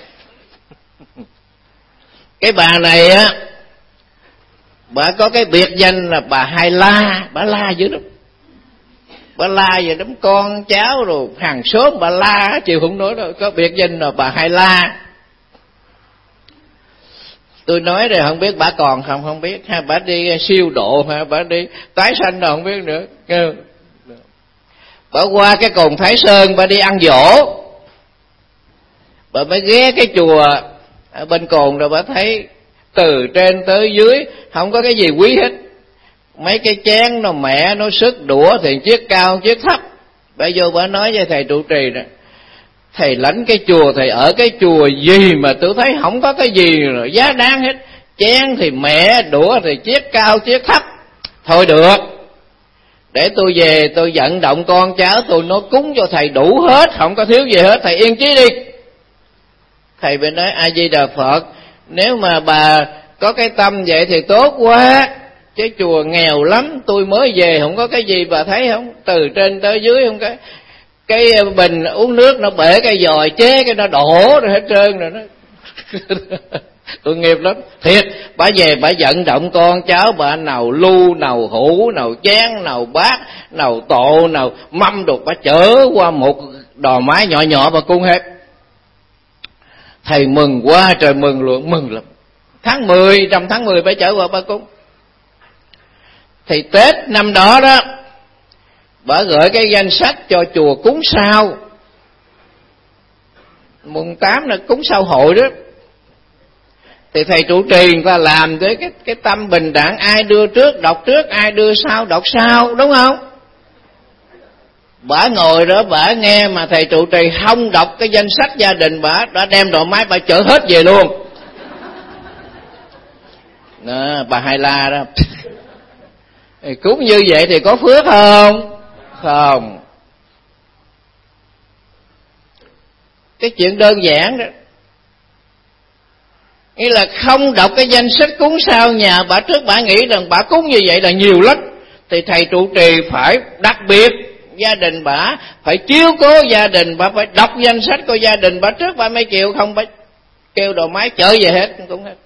cái bà này á, bà có cái biệt danh là bà Hai La. Bà la dữ lắm. Bà la về đám con cháu rồi hàng xóm bà la, chịu không nói đâu. Có biệt danh là bà Hai La. Tôi nói rồi không biết bà còn không biết ha. Bà đi siêu độ ha, bà đi tái sanh rồi không biết nữa. Bà qua cái cồn Thái Sơn, bà đi ăn giỗ, bà mới ghé cái chùa ở bên cồn rồi bà thấy từ trên tới dưới không có cái gì quý hết. Mấy cái chén nó mẹ nó sức, đũa thì chiếc cao chiếc thấp. Bà vô bà nói với thầy trụ trì nè: thầy lãnh cái chùa, thầy ở cái chùa gì mà tôi thấy không có cái gì rồi giá đáng hết. Chén thì mẹ, đũa thì chiếc cao chiếc thấp. Thôi được, để tôi về tôi vận động con cháu tôi nó cúng cho thầy đủ hết, không có thiếu gì hết, thầy yên chí đi. Thầy mới nói: A Di Đà Phật, nếu mà bà có cái tâm vậy thì tốt quá, chứ chùa nghèo lắm, tôi mới về không có cái gì, bà thấy không? Từ trên tới dưới không cái bình uống nước nó bể cái vòi chế, cái nó đổ rồi hết trơn rồi nó Tội nghiệp lắm thiệt. Bà về bà vận động con cháu bà nào lu nào hũ nào chén nào bát nào tổ nào mâm đồ, bà chở qua một đò mái nhỏ nhỏ bà cúng hết. Thầy mừng quá trời mừng luôn, mừng lắm. Trong tháng 10 bà chở qua bà cúng. Thì Tết năm đó đó, bà gửi cái danh sách cho chùa cúng sao. Mùng 8 là cúng sao hội đó. Thì thầy trụ trì người ta làm với cái tâm bình đẳng, ai đưa trước đọc trước, ai đưa sau đọc sau, đúng không? Bả ngồi đó bả nghe mà thầy trụ trì không đọc cái danh sách gia đình, bả đã đem đồ máy bả chở hết về luôn. Đó, bà Hai La đó. Cúng như vậy thì có phước không? Không. Cái chuyện đơn giản đó, nghĩa là không đọc cái danh sách cúng sao nhà bà trước, bà nghĩ rằng bà cúng như vậy là nhiều lắm, thì thầy trụ trì phải đặc biệt gia đình bà, phải chiếu cố gia đình bà, phải đọc danh sách của gia đình bà trước bà mới chịu, không bà kêu đồ máy chở về hết cũng hết.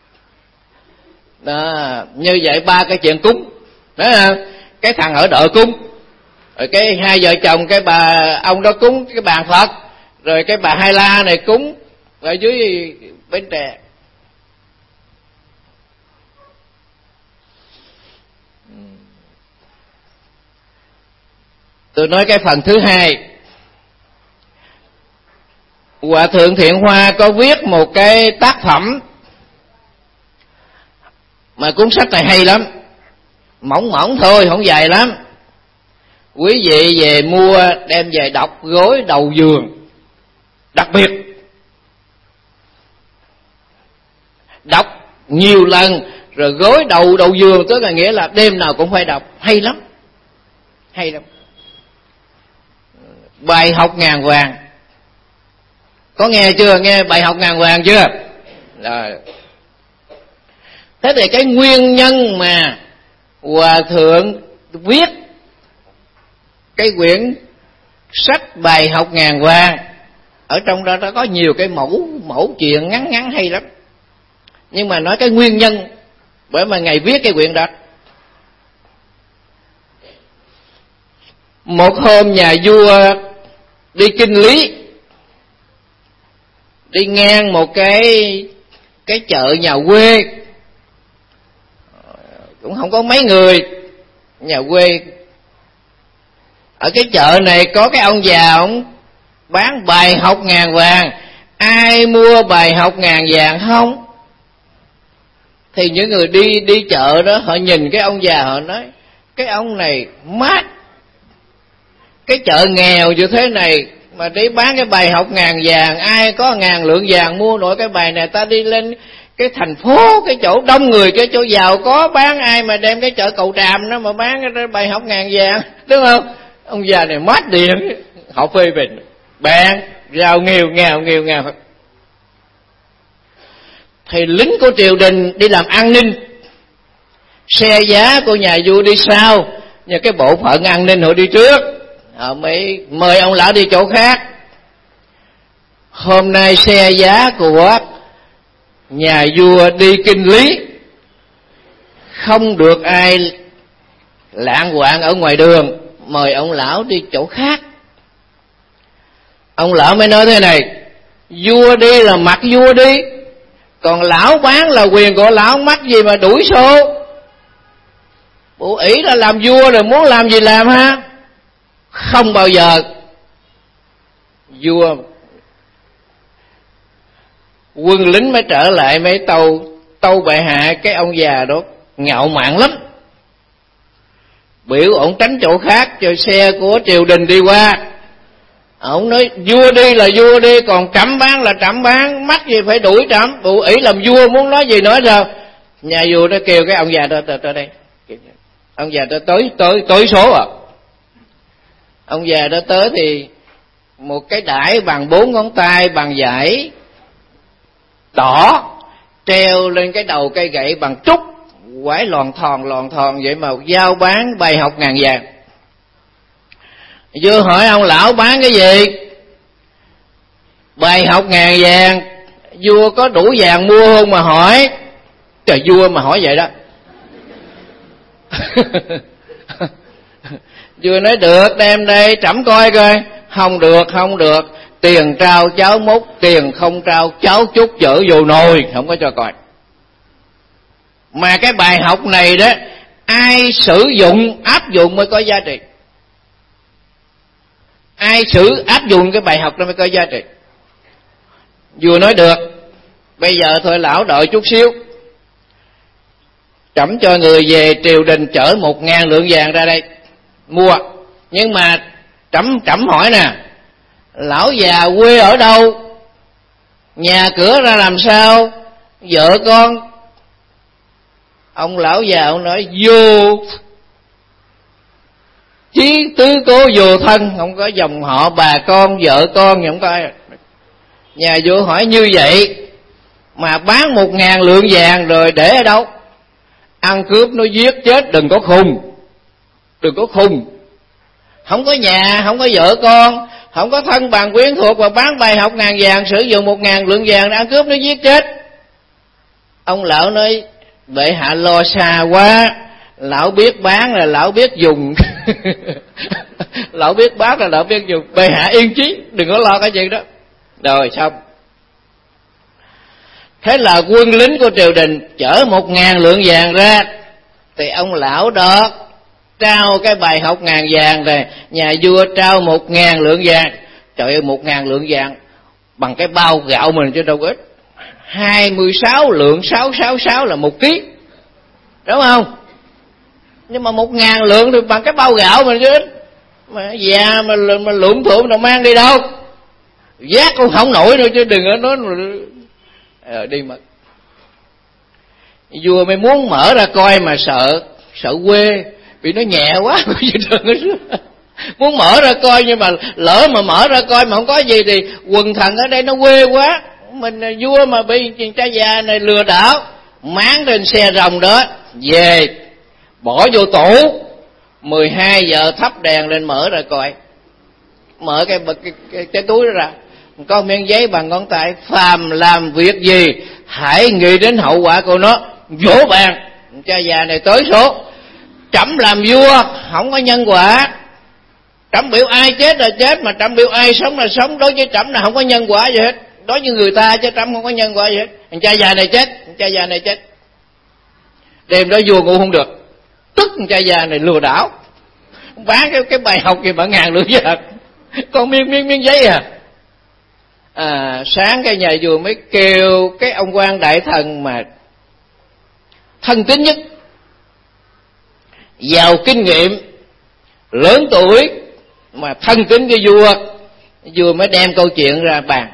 Đó, như vậy ba cái chuyện cúng đó, cái thằng ở đợi cúng, rồi cái hai vợ chồng cái bà ông đó cúng cái bàn Phật, rồi cái bà Hai La này cúng ở dưới Bến Tre. Tôi nói cái phần thứ hai. Hòa thượng Thiện Hoa có viết một cái tác phẩm mà cuốn sách này hay lắm, mỏng mỏng thôi, không dài lắm. Quý vị về mua đem về đọc gối đầu giường, đặc biệt đọc nhiều lần rồi gối đầu giường, tức là nghĩa là đêm nào cũng phải đọc, hay lắm, hay lắm. Bài học ngàn vàng, có nghe chưa? Nghe bài học ngàn vàng chưa? Rồi. Thế thì cái nguyên nhân mà Hòa thượng viết cái quyển sách bài học ngàn vàng, ở trong đó nó có nhiều cái mẫu chuyện ngắn ngắn hay lắm. Nhưng mà nói cái nguyên nhân bởi mà Ngài viết cái quyển đó. Một hôm nhà vua đi kinh lý, đi ngang một cái chợ nhà quê, cũng không có mấy người, nhà quê. Ở cái chợ này có cái ông già, ông bán bài học ngàn vàng, ai mua bài học ngàn vàng không? Thì những người đi chợ đó, họ nhìn cái ông già, họ nói cái ông này mát, cái chợ nghèo như thế này mà đi bán cái bài học ngàn vàng, ai có 1000 lượng vàng mua nổi cái bài này? Ta đi lên cái thành phố, cái chỗ đông người, cái chỗ giàu có bán, ai mà đem cái chợ Cầu Tràm đó mà bán cái bài học ngàn vàng, đúng không? Ông già này mát điện, họ phê bình bạn giàu nghèo. Thì lính của triều đình đi làm an ninh, xe giá của nhà vua đi sau, nhưng cái bộ phận an ninh họ đi trước, họ mới mời ông lão đi chỗ khác. Hôm nay xe giá của nhà vua đi kinh lý, không được ai lạng quạng ở ngoài đường, mời ông lão đi chỗ khác. Ông lão mới nói thế này: vua đi là mặc vua đi, còn lão bán là quyền của lão, mắc gì mà đuổi xô. Bộ ỷ là làm vua rồi, muốn làm gì làm ha. Không bao giờ. Vua quân lính mới trở lại, mới tâu bệ hạ. Cái ông già đó ngạo mạn lắm, biểu ổng tránh chỗ khác cho xe của triều đình đi qua. Ổng nói vua đi là vua đi, còn trẫm bán là trẫm bán, mắc gì phải đuổi trẫm. Bộ ỷ làm vua, muốn nói gì nói ra. Nhà vua nó kêu cái ông già đó tới đây. Ông già đó tới số à. Ông già đó tới thì một cái đải bằng 4 ngón tay bằng vải đỏ, treo lên cái đầu cây gậy bằng trúc, quải lòn thòn vậy mà giao bán bài học ngàn vàng. Vua hỏi ông lão bán cái gì? Bài học ngàn vàng. vua có đủ vàng mua không mà hỏi. Trời, vua mà hỏi vậy đó. Vua nói được, đem đây trẫm coi coi. Không được, tiền trao cháo múc, tiền không trao cháo chút chở vô nồi, không có cho coi. Mà cái bài học này đó, ai sử dụng áp dụng mới có giá trị. Ai áp dụng cái bài học đó mới có giá trị. Vua nói được, bây giờ thôi lão đợi chút xíu, trẫm cho người về triều đình chở 1.000 lượng vàng ra đây mua. Nhưng mà trẫm hỏi nè, lão già quê ở đâu, nhà cửa ra làm sao, vợ con? Ông lão già ông nói vô chí tứ cố vô thân, không có dòng họ bà con vợ con, không có. Nhà vua hỏi như vậy mà bán 1.000 lượng vàng rồi để ở đâu? Ăn cướp nó giết chết, đừng có khùng. Không có nhà, không có vợ con, không có thân bằng quyến thuộc, và bán bài học ngàn vàng, sử dụng 1.000 lượng vàng để ăn cướp nó giết chết. Ông lão nói bệ hạ lo xa quá, lão biết bán là lão biết dùng. Lão biết bán là lão biết dùng. Bệ hạ yên chí, đừng có lo cái chuyện đó. Rồi xong. Thế là quân lính của triều đình chở 1.000 lượng vàng ra, thì ông lão đó trao cái bài học ngàn vàng này, nhà vua trao 1.000 lượng vàng. Trời ơi, 1.000 lượng vàng bằng cái bao gạo mình chứ đâu có ít. 26 lượng 666 là 1 ký, đúng không? Nhưng mà 1.000 lượng thì bằng cái bao gạo mình chứ ít. Mà già mà lượm thượm nào mang đi đâu, vác cũng không nổi nữa chứ đừng có nói đi mất. Vua mới muốn mở ra coi mà sợ quê, vì nó nhẹ quá. Muốn mở ra coi, nhưng mà lỡ mà mở ra coi mà không có gì thì quần thần ở đây nó quê quá. Mình vua mà bị cha già này lừa đảo, máng trên xe rồng đó về bỏ vô tủ. 12 giờ thắp đèn lên mở ra coi. Mở cái túi đó ra, có miếng giấy bằng ngón tay: phàm làm việc gì hãy nghĩ đến hậu quả của nó. Vỗ bàn, cha già này tới số. Trẫm làm vua không có nhân quả, trẫm biểu ai chết là chết, mà trẫm biểu ai sống là sống. Đối với trẫm là không có nhân quả gì hết, đối với người ta chứ trẫm không có nhân quả gì hết. Cha già này chết, đêm đó vua ngủ không được, tức cha già này lừa đảo, bán cái bài học gì mà 1.000 lượng vàng, con miếng giấy à. Sáng cái nhà vua mới kêu cái ông quan đại thần mà thân tín nhất, giàu kinh nghiệm, lớn tuổi mà thân tín với vua mới đem câu chuyện ra bàn.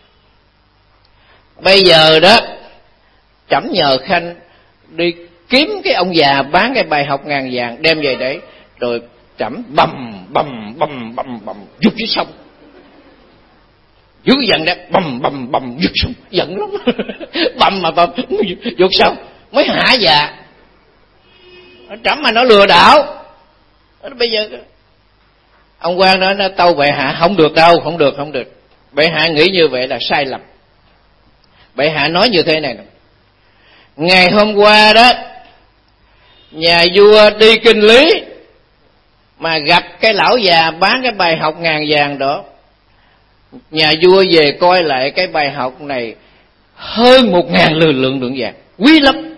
Bây giờ đó trẫm nhờ khanh đi kiếm cái ông già bán cái bài học 1.000 vàng đem về để, rồi trẫm bầm vụt dưới sông. Dưới dần đó bầm vụt sông, giận lắm. bầm vụt sông mới hả dạ. Trẫm mà nó lừa đảo. Bây giờ ông quan đó nó tâu bệ hạ: không được đâu, không được. Bệ hạ nghĩ như vậy là sai lầm. Bệ hạ nói như thế này: ngày hôm qua đó nhà vua đi kinh lý mà gặp cái lão già bán cái bài học 1.000 vàng đó. Nhà vua về coi lại cái bài học này hơn 1.000 lượng vàng, quý lắm.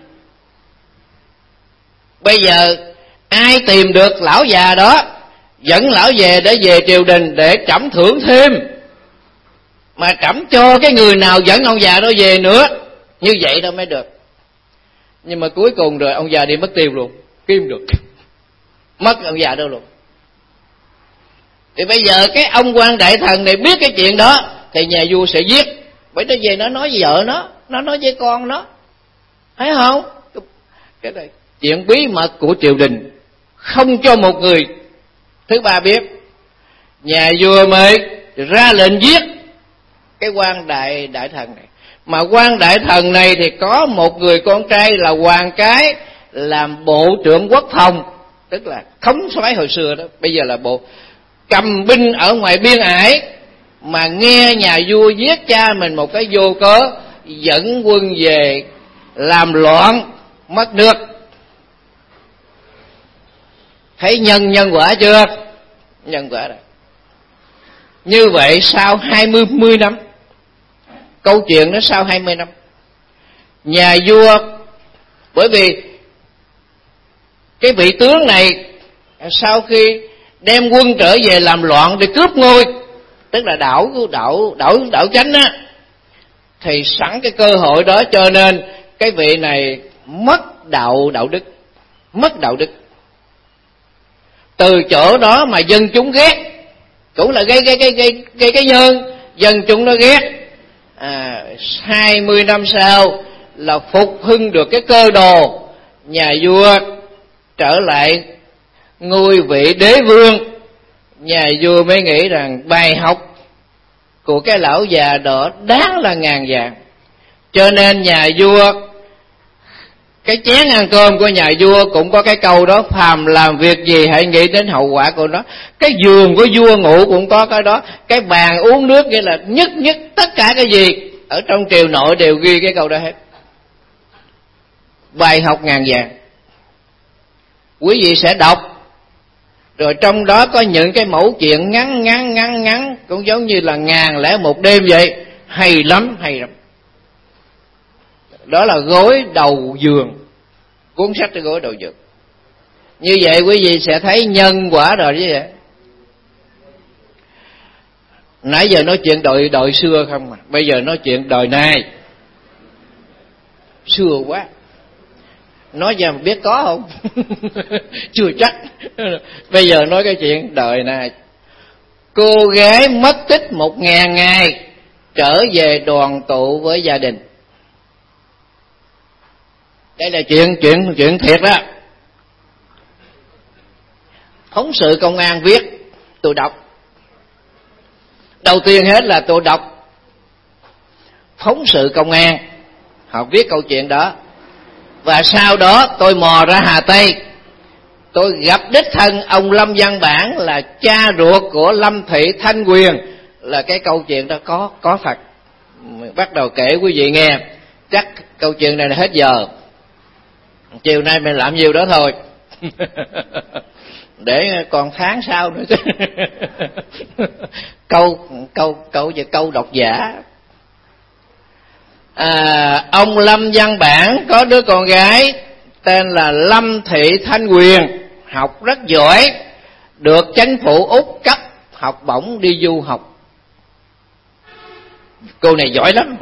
Bây giờ ai tìm được lão già đó, dẫn lão về để về triều đình để trẫm thưởng thêm, mà trẫm cho cái người nào dẫn ông già đó về nữa, như vậy đâu mới được. Nhưng mà cuối cùng rồi ông già đi mất tiêu luôn, kiếm được, mất ông già đâu luôn. Thì bây giờ cái ông quan đại thần này biết cái chuyện đó thì nhà vua sẽ giết, bởi nó về nó nói với vợ nó nói với con nó, thấy không? Cái này chuyện bí mật của triều đình, không cho một người thứ ba biết. Nhà vua mới ra lệnh giết cái quan đại thần này. Mà quan đại thần này thì có một người con trai là Hoàng Cái, làm bộ trưởng quốc phòng, tức là thống soái hồi xưa đó, bây giờ là bộ, cầm binh ở ngoài biên ải, mà nghe nhà vua giết cha mình một cái vô cớ, dẫn quân về làm loạn mất nước. Thấy nhân quả chưa? Nhân quả rồi. Như vậy sau 20 năm, câu chuyện đó sau 20 năm, nhà vua, bởi vì cái vị tướng này sau khi đem quân trở về làm loạn để cướp ngôi, tức là đảo chánh á, thì sẵn cái cơ hội đó cho nên cái vị này mất đạo đức. Từ chỗ đó mà dân chúng ghét, cũng là gây cái nhân, dân chúng nó ghét. 20 năm sau là phục hưng được cái cơ đồ, nhà vua trở lại ngôi vị đế vương. Nhà vua mới nghĩ rằng bài học của cái lão già đó đáng là ngàn vàng. Cho nên nhà vua, cái chén ăn cơm của nhà vua cũng có cái câu đó: phàm làm việc gì hãy nghĩ đến hậu quả của nó. Cái giường của vua ngủ cũng có cái đó. Cái bàn uống nước, nghĩa là nhất tất cả cái gì ở trong triều nội đều ghi cái câu đó hết. Bài học ngàn vàng. Quý vị sẽ đọc, rồi trong đó có những cái mẫu chuyện ngắn, cũng giống như là 1001 đêm vậy. Hay lắm. Đó là gối đầu giường, cuốn sách cái gối đầu giường. Như vậy quý vị sẽ thấy nhân quả rồi chứ vậy. Nãy giờ nói chuyện đời xưa không mà, bây giờ nói chuyện đời nay. Xưa quá, nói ra mà biết có không? Chưa chắc. Bây giờ nói cái chuyện đời này. Cô gái mất tích 1000 ngày trở về đoàn tụ với gia đình. Đây là chuyện thiệt đó. Phóng sự công an viết, tôi đọc. Đầu tiên hết là tôi đọc phóng sự công an, họ viết câu chuyện đó. Và sau đó tôi mò ra Hà Tây, tôi gặp đích thân ông Lâm Văn Bản, là cha ruột của Lâm Thị Thanh Quyền, là cái câu chuyện đó có thật. Bắt đầu kể quý vị nghe. Chắc câu chuyện này là hết giờ, chiều nay mình làm nhiều đó thôi. Để còn tháng sau nữa chứ. câu độc giả. Ông Lâm Văn Bản có đứa con gái tên là Lâm Thị Thanh Quyền, học rất giỏi, được chính phủ Úc cấp học bổng đi du học. Cô này giỏi lắm.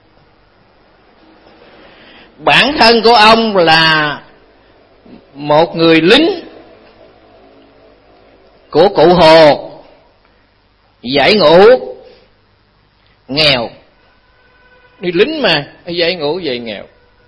Bản thân của ông là một người lính của cụ Hồ, giải ngũ, nghèo. Đi lính mà, giải ngũ về nghèo.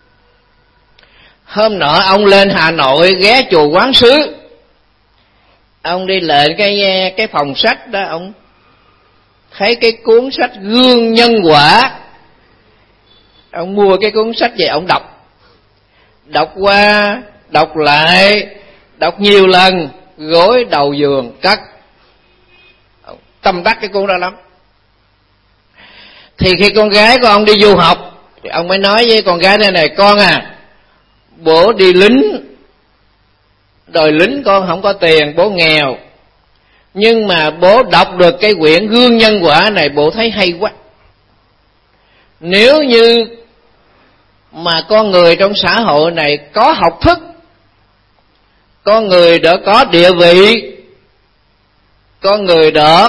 Hôm nọ ông lên Hà Nội ghé chùa Quán Sứ. Ông đi lên cái phòng sách đó, ông thấy cái cuốn sách Gương Nhân Quả. Ông mua cái cuốn sách về ông đọc. Đọc qua, đọc lại, đọc nhiều lần, gối đầu giường cất. Tâm đắc cái cuốn đó lắm. Thì khi con gái của ông đi du học, thì ông mới nói với con gái này: con à, bố đi lính, đòi lính con không có tiền, bố nghèo, nhưng mà bố đọc được cái quyển Gương Nhân Quả này, bố thấy hay quá. Nếu như mà con người trong xã hội này có học thức, con người đã có địa vị, con người đã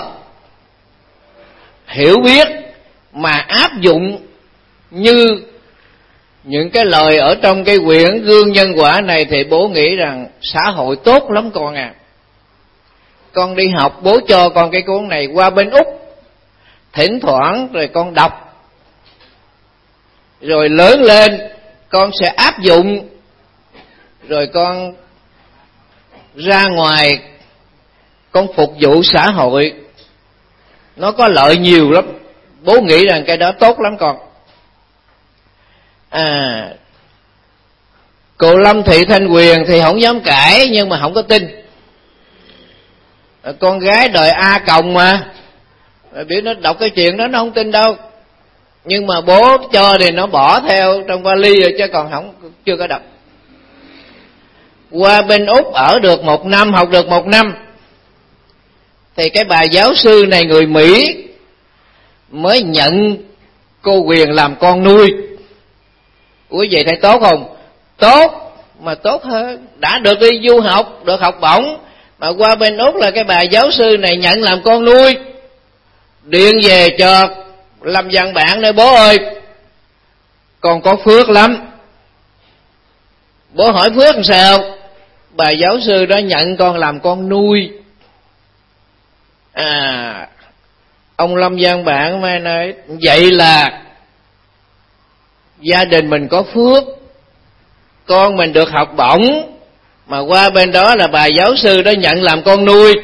hiểu biết mà áp dụng như những cái lời ở trong cái quyển Gương Nhân Quả này, thì bố nghĩ rằng xã hội tốt lắm con à. Con đi học, bố cho con cái cuốn này qua bên Úc, thỉnh thoảng rồi con đọc, rồi lớn lên con sẽ áp dụng, rồi con ra ngoài con phục vụ xã hội, nó có lợi nhiều lắm. Bố nghĩ rằng cái đó tốt lắm con. Cô Lâm Thị Thanh Quyền thì không dám cãi, nhưng mà không có tin. Con gái đời A Còng mà, biểu nó đọc cái chuyện đó nó không tin đâu. Nhưng mà bố cho thì nó bỏ theo trong vali rồi, chứ còn chưa có đọc. Qua bên Úc ở được 1 năm, học được 1 năm, thì cái bà giáo sư này người Mỹ mới nhận cô Quyền làm con nuôi. Quý vị thấy tốt không? Tốt, mà tốt hơn. Đã được đi du học, được học bổng, mà qua bên Úc là cái bà giáo sư này nhận làm con nuôi. Điện về cho Lâm văn bản nói: bố ơi, con có phước lắm. Bố hỏi phước làm sao? Bà giáo sư đó nhận con làm con nuôi. Ông Lâm văn bản mới nói: vậy là gia đình mình có phước, con mình được học bổng, mà qua bên đó là bà giáo sư đó nhận làm con nuôi.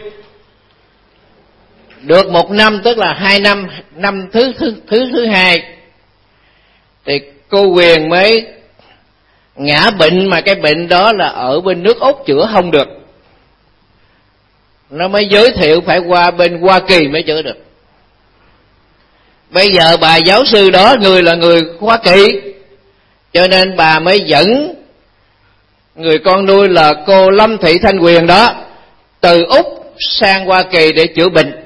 Được 1 năm, tức là 2 năm, năm thứ 2, thì cô Quyền mới ngã bệnh, mà cái bệnh đó là ở bên nước Úc chữa không được. Nó mới giới thiệu phải qua bên Hoa Kỳ mới chữa được. Bây giờ bà giáo sư đó người là người Hoa Kỳ, cho nên bà mới dẫn người con nuôi là cô Lâm Thị Thanh Quyền đó từ Úc sang Hoa Kỳ để chữa bệnh.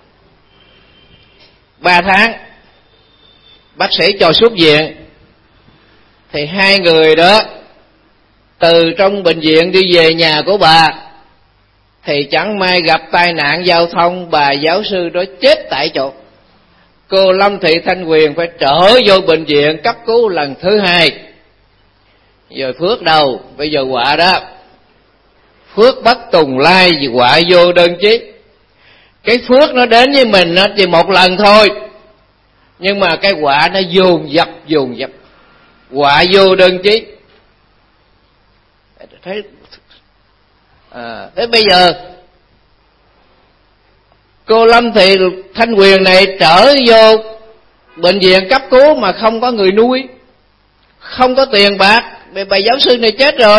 3 tháng bác sĩ cho xuất viện, thì hai người đó từ trong bệnh viện đi về nhà của bà, thì chẳng may gặp tai nạn giao thông, bà giáo sư đó chết tại chỗ. Cô Lâm Thị Thanh Quyền phải trở vô bệnh viện cấp cứu lần thứ 2. Giờ phước đâu? Bây giờ quả đó. Phước bất tùng lai, quả vô đơn chí. Cái phước nó đến với mình nó chỉ một lần thôi, nhưng mà cái quả nó dồn dập. Quả vô đơn chí. Thế bây giờ cô Lâm Thị Thanh Quyền này trở vô bệnh viện cấp cứu mà không có người nuôi, không có tiền bạc, bà giáo sư này chết rồi.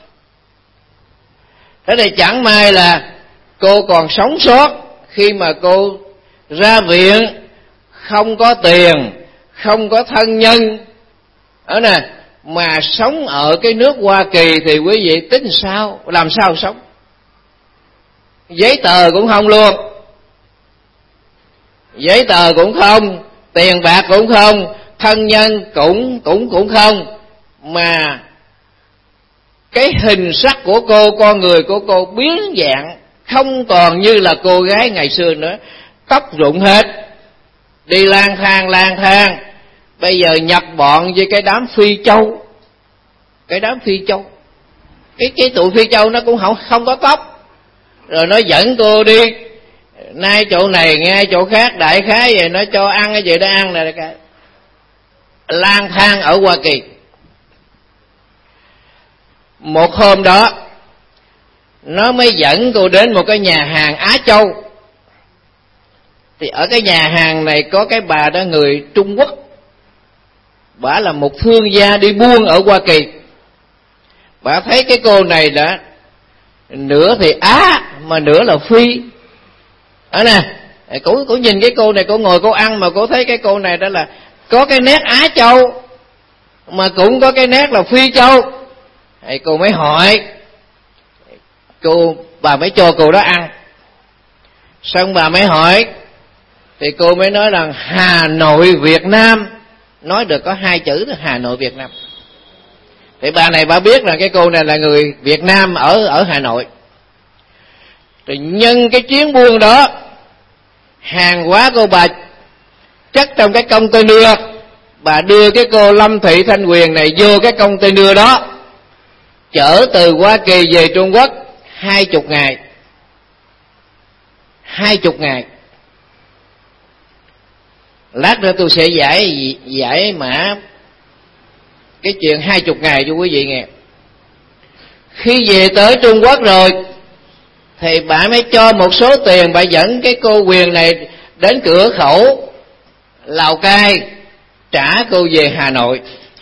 Thế thì chẳng may là cô còn sống sót khi mà cô ra viện, không có tiền, không có thân nhân ở nè, mà sống ở cái nước Hoa Kỳ thì quý vị tính sao? Làm sao sống? Giấy tờ cũng không luôn, giấy tờ cũng không, tiền bạc cũng không, thân nhân cũng không, mà cái hình sắc của cô, con người của cô biến dạng, không còn như là cô gái ngày xưa nữa. Tóc rụng hết, đi lang thang, bây giờ nhập bọn với cái đám Phi Châu. Cái đám Phi Châu, cái tụi Phi Châu nó cũng không có tóc, rồi nó dẫn cô đi nay chỗ này nghe chỗ khác, đại khái vậy, nó cho ăn cái gì đó ăn này, lang thang ở Hoa Kỳ. Một hôm đó nó mới dẫn cô đến một cái nhà hàng Á Châu. Thì ở cái nhà hàng này có cái bà đó người Trung Quốc, bả là một thương gia đi buôn ở Hoa Kỳ. Bả thấy cái cô này đã nửa thì Á mà nửa là Phi. Ở nè, cô nhìn cái cô này, cô ngồi cô ăn mà cô thấy cái cô này đó là có cái nét Á Châu mà cũng có cái nét là Phi Châu. Thì cô mới hỏi, bà mới cho cô đó ăn. Xong bà mới hỏi, thì cô mới nói rằng Hà Nội Việt Nam, nói được có 2 chữ là Hà Nội Việt Nam. Thì bà này bà biết là cái cô này là người Việt Nam ở Hà Nội. Rồi nhân cái chuyến buôn đó, hàng hóa của bà chất trong cái container, bà đưa cái cô Lâm Thị Thanh Quyền này vô cái container đó, chở từ Hoa Kỳ về Trung Quốc 20 ngày. 20 ngày. Lát nữa tôi sẽ giải mã cái chuyện 20 ngày cho quý vị nghe. Khi về tới Trung Quốc rồi thì bà mới cho một số tiền, bà dẫn cái cô Quyền này đến cửa khẩu Lào Cai trả cô về Hà Nội.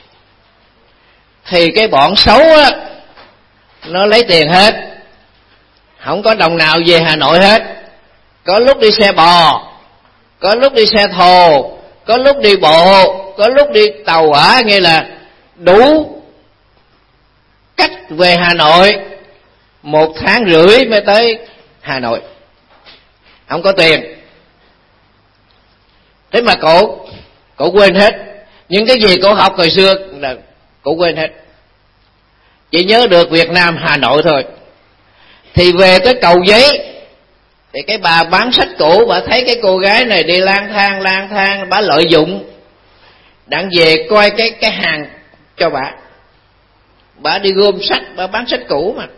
Thì cái bọn xấu á, nó lấy tiền hết, không có đồng nào về Hà Nội hết. Có lúc đi xe bò, có lúc đi xe thồ, có lúc đi bộ, có lúc đi tàu hỏa nghe là đủ cách về Hà Nội 1 tháng rưỡi mới tới Hà Nội, không có tiền. Thế mà cổ quên hết những cái gì cổ học hồi xưa, là cổ quên hết, chỉ nhớ được Việt Nam Hà Nội thôi. Thì về tới Cầu Giấy thì cái bà bán sách cũ, bà thấy cái cô gái này đi lang thang, bà lợi dụng, đặng về coi cái hàng cho bà đi gom sách, bà bán sách cũ mà.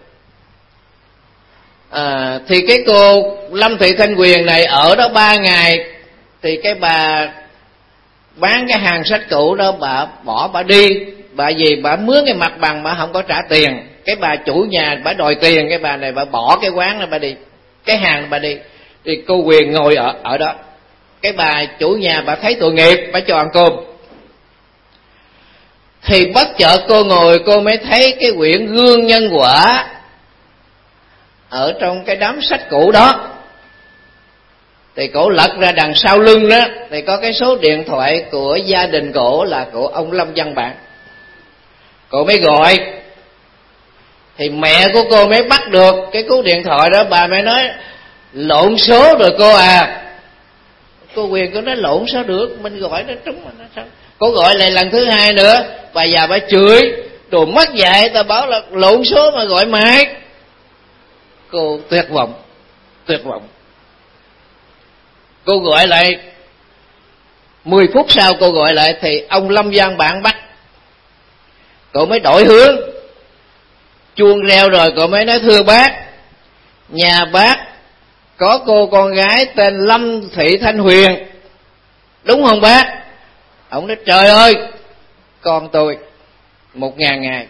Thì cái cô Lâm Thị Thanh Huyền này ở đó 3 ngày, thì cái bà bán cái hàng sách cũ đó bà bỏ, bà đi, bà gì bà mướn cái mặt bằng, bà không có trả tiền. Cái bà chủ nhà bà đòi tiền, cái bà này bà bỏ cái quán đó bà đi, cái hàng bà đi. Thì cô Huyền ngồi ở đó, cái bà chủ nhà bà thấy tội nghiệp, bà cho ăn cơm. Thì bất chợt cô ngồi, cô mới thấy cái quyển Gương Nhân Quả ở trong cái đám sách cũ đó. Thì cổ lật ra đằng sau lưng đó, thì có cái số điện thoại của gia đình cổ, là của ông Lâm Văn Bản. Cổ mới gọi, thì mẹ của cô mới bắt được cái cú điện thoại đó. Bà mới nói lộn số rồi cô à. Cô Huyền có nói lộn sao được, mình gọi nó trúng mà nó sao. Cô gọi lại lần thứ 2 nữa, bà già bà chửi, đồ mất dạy, ta bảo là lộn số mà gọi mày. Cô tuyệt vọng. Cô gọi lại 10 phút sau, cô gọi lại thì ông Lâm Văn Bản bắt. Cô mới đổi hướng, chuông reo rồi cô mới nói thưa bác, nhà bác có cô con gái tên Lâm Thị Thanh Huyền, đúng không bác? Ông nói trời ơi, con tôi 1000 ngày.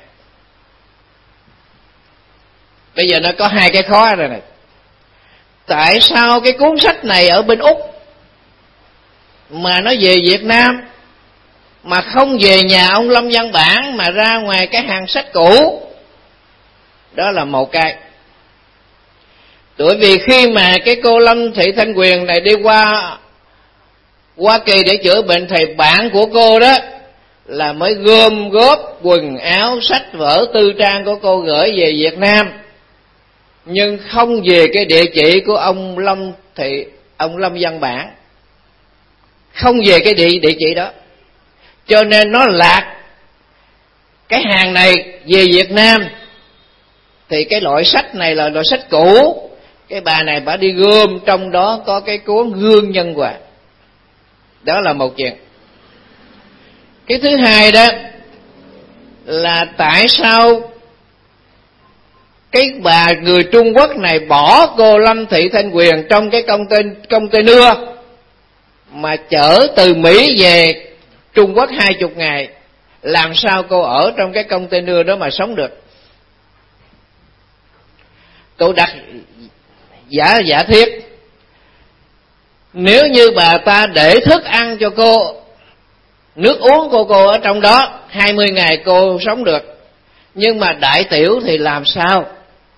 Bây giờ nó có 2 cái khó rồi này. Tại sao cái cuốn sách này ở bên Úc mà nó về Việt Nam, mà không về nhà ông Lâm Văn Bản mà ra ngoài cái hàng sách cũ? Đó là một cái. Bởi vì khi mà cái cô Lâm Thị Thanh Huyền này đi qua Hoa Kỳ để chữa bệnh, thì bạn của cô đó là mới gom góp quần áo, sách vở, tư trang của cô gửi về Việt Nam, nhưng không về cái địa chỉ của ông Lâm Văn Bản, không về cái địa chỉ đó, cho nên nó lạc. Cái hàng này về Việt Nam thì cái loại sách này là loại sách cũ. Cái bà này bà đi gom, trong đó có cái cuốn Gương Nhân Quả. Đó là một chuyện. Cái thứ hai đó là tại sao cái bà người Trung Quốc này bỏ cô Lâm Thị Thanh Huyền trong cái container mà chở từ Mỹ về Trung Quốc 20 ngày. Làm sao cô ở trong cái container đó mà sống được? Tôi đặt giả thiết, nếu như bà ta để thức ăn cho cô, nước uống của cô ở trong đó 20 ngày cô sống được, nhưng mà đại tiểu thì làm sao?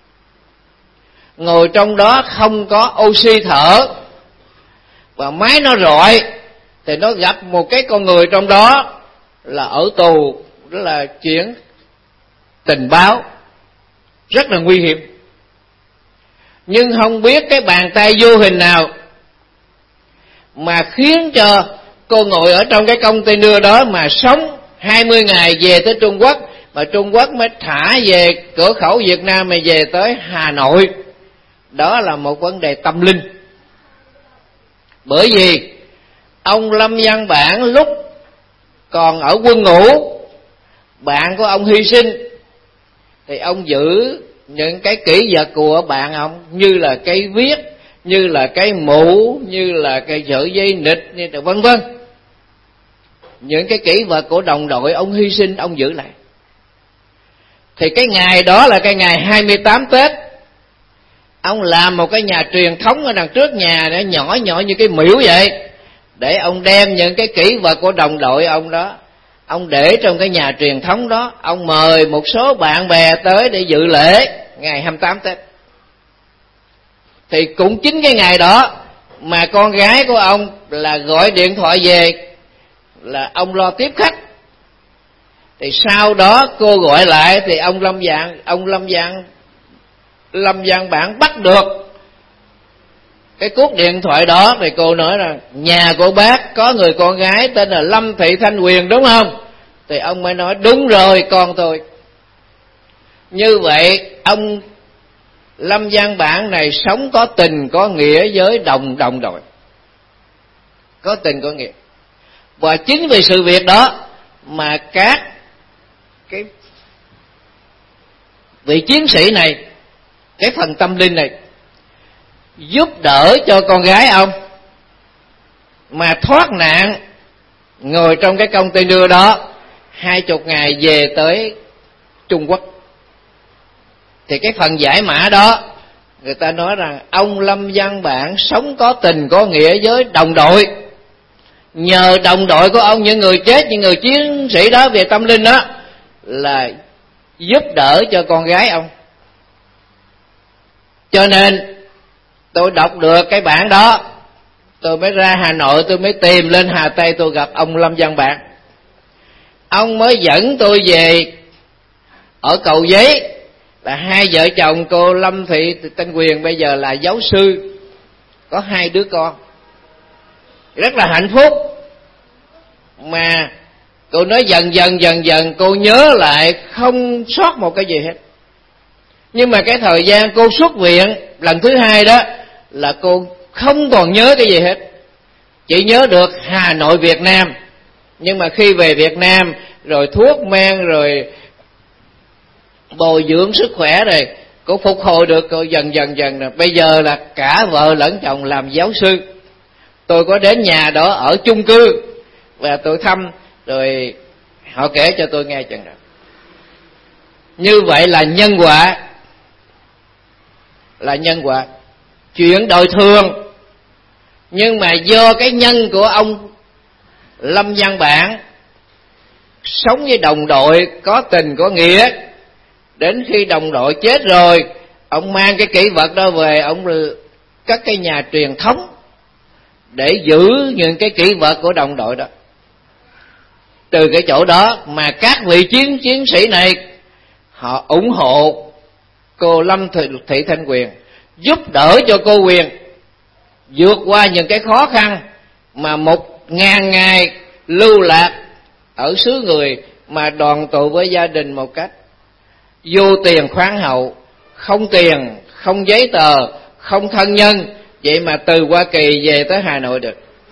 Ngồi trong đó không có oxy thở, và máy nó rọi, thì nó gặp một cái con người trong đó là ở tù, đó là chuyện tình báo rất là nguy hiểm. Nhưng không biết cái bàn tay vô hình nào mà khiến cho cô ngồi ở trong cái container đó mà sống 20 ngày về tới Trung Quốc, mà Trung Quốc mới thả về cửa khẩu Việt Nam mà về tới Hà Nội. Đó là một vấn đề tâm linh. Bởi vì ông Lâm Văn Bản lúc còn ở quân ngũ, bạn của ông hy sinh, thì ông giữ những cái kỷ vật của bạn ông, như là cây viết, như là cái mũ, như là cái sợi dây nịt, như là vân vân. Những cái kỷ vật của đồng đội ông hy sinh, ông giữ lại. Thì cái ngày đó là cái ngày 28 Tết, ông làm một cái nhà truyền thống ở đằng trước nhà, để nhỏ nhỏ như cái miễu vậy, để ông đem những cái kỷ vật của đồng đội ông đó, ông để trong cái nhà truyền thống đó. Ông mời một số bạn bè tới để dự lễ ngày 28 Tết. Thì cũng chính cái ngày đó mà con gái của ông là gọi điện thoại về là ông lo tiếp khách. Thì sau đó cô gọi lại thì ông Lâm Giang Bản bắt được cái cuốc điện thoại đó. Thì cô nói rằng nhà của bác có người con gái tên là Lâm Thị Thanh Huyền đúng không? Thì ông mới nói đúng rồi, con tôi. Như vậy ông Lâm Giang Bản này sống có tình có nghĩa với đồng đội, có tình có nghĩa. Và chính vì sự việc đó mà các cái vị chiến sĩ này, cái phần tâm linh này giúp đỡ cho con gái ông mà thoát nạn, ngồi trong cái container đó 20 ngày về tới Trung Quốc. Thì cái phần giải mã đó người ta nói rằng ông Lâm Giang Bản sống có tình có nghĩa với đồng đội. Nhờ đồng đội của ông, những người chết, những người chiến sĩ đó về tâm linh đó, là giúp đỡ cho con gái ông. Cho nên tôi đọc được cái bản đó, tôi mới ra Hà Nội, tôi mới tìm lên Hà Tây, tôi gặp ông Lâm Giang Bản. Ông mới dẫn tôi về ở Cầu Giấy, là hai vợ chồng cô Lâm Thị Thanh Huyền bây giờ là giáo sư, có 2 đứa con, rất là hạnh phúc. Mà cô nói dần dần cô nhớ lại không sót một cái gì hết. Nhưng mà cái thời gian cô xuất viện lần thứ 2 đó là cô không còn nhớ cái gì hết, chỉ nhớ được Hà Nội Việt Nam. Nhưng mà khi về Việt Nam rồi thuốc men rồi bồi dưỡng sức khỏe rồi, cô phục hồi được, cô dần rồi. Bây giờ là cả vợ lẫn chồng làm giáo sư. Tôi có đến nhà đó ở chung cư và tôi thăm, rồi họ kể cho tôi nghe chừng đó. Như vậy là nhân quả, là nhân quả, chuyện đời thường. Nhưng mà do cái nhân của ông Lâm Giang Bản sống với đồng đội có tình có nghĩa, đến khi đồng đội chết rồi, ông mang cái kỷ vật đó về, ông cất cái nhà truyền thống để giữ những cái kỷ vật của đồng đội đó. Từ cái chỗ đó mà các vị chiến sĩ này họ ủng hộ cô Lâm Thị Thanh Huyền, giúp đỡ cho cô Huyền vượt qua những cái khó khăn mà 1000 ngày lưu lạc ở xứ người, mà đoàn tụ với gia đình một cách vô tiền khoáng hậu, không tiền, không giấy tờ, không thân nhân, vậy mà từ Hoa Kỳ về tới Hà Nội được.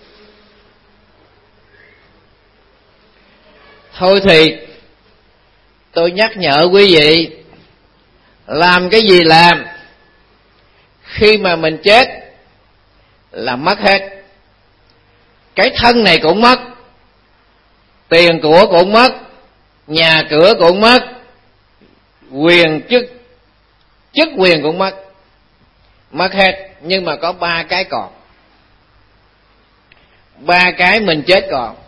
Thôi thì tôi nhắc nhở quý vị, làm cái gì làm, khi mà mình chết là mất hết. Cái thân này cũng mất, tiền của cũng mất, nhà cửa cũng mất, quyền chức quyền cũng mất hết. Nhưng mà có 3 cái còn, 3 cái mình chết còn.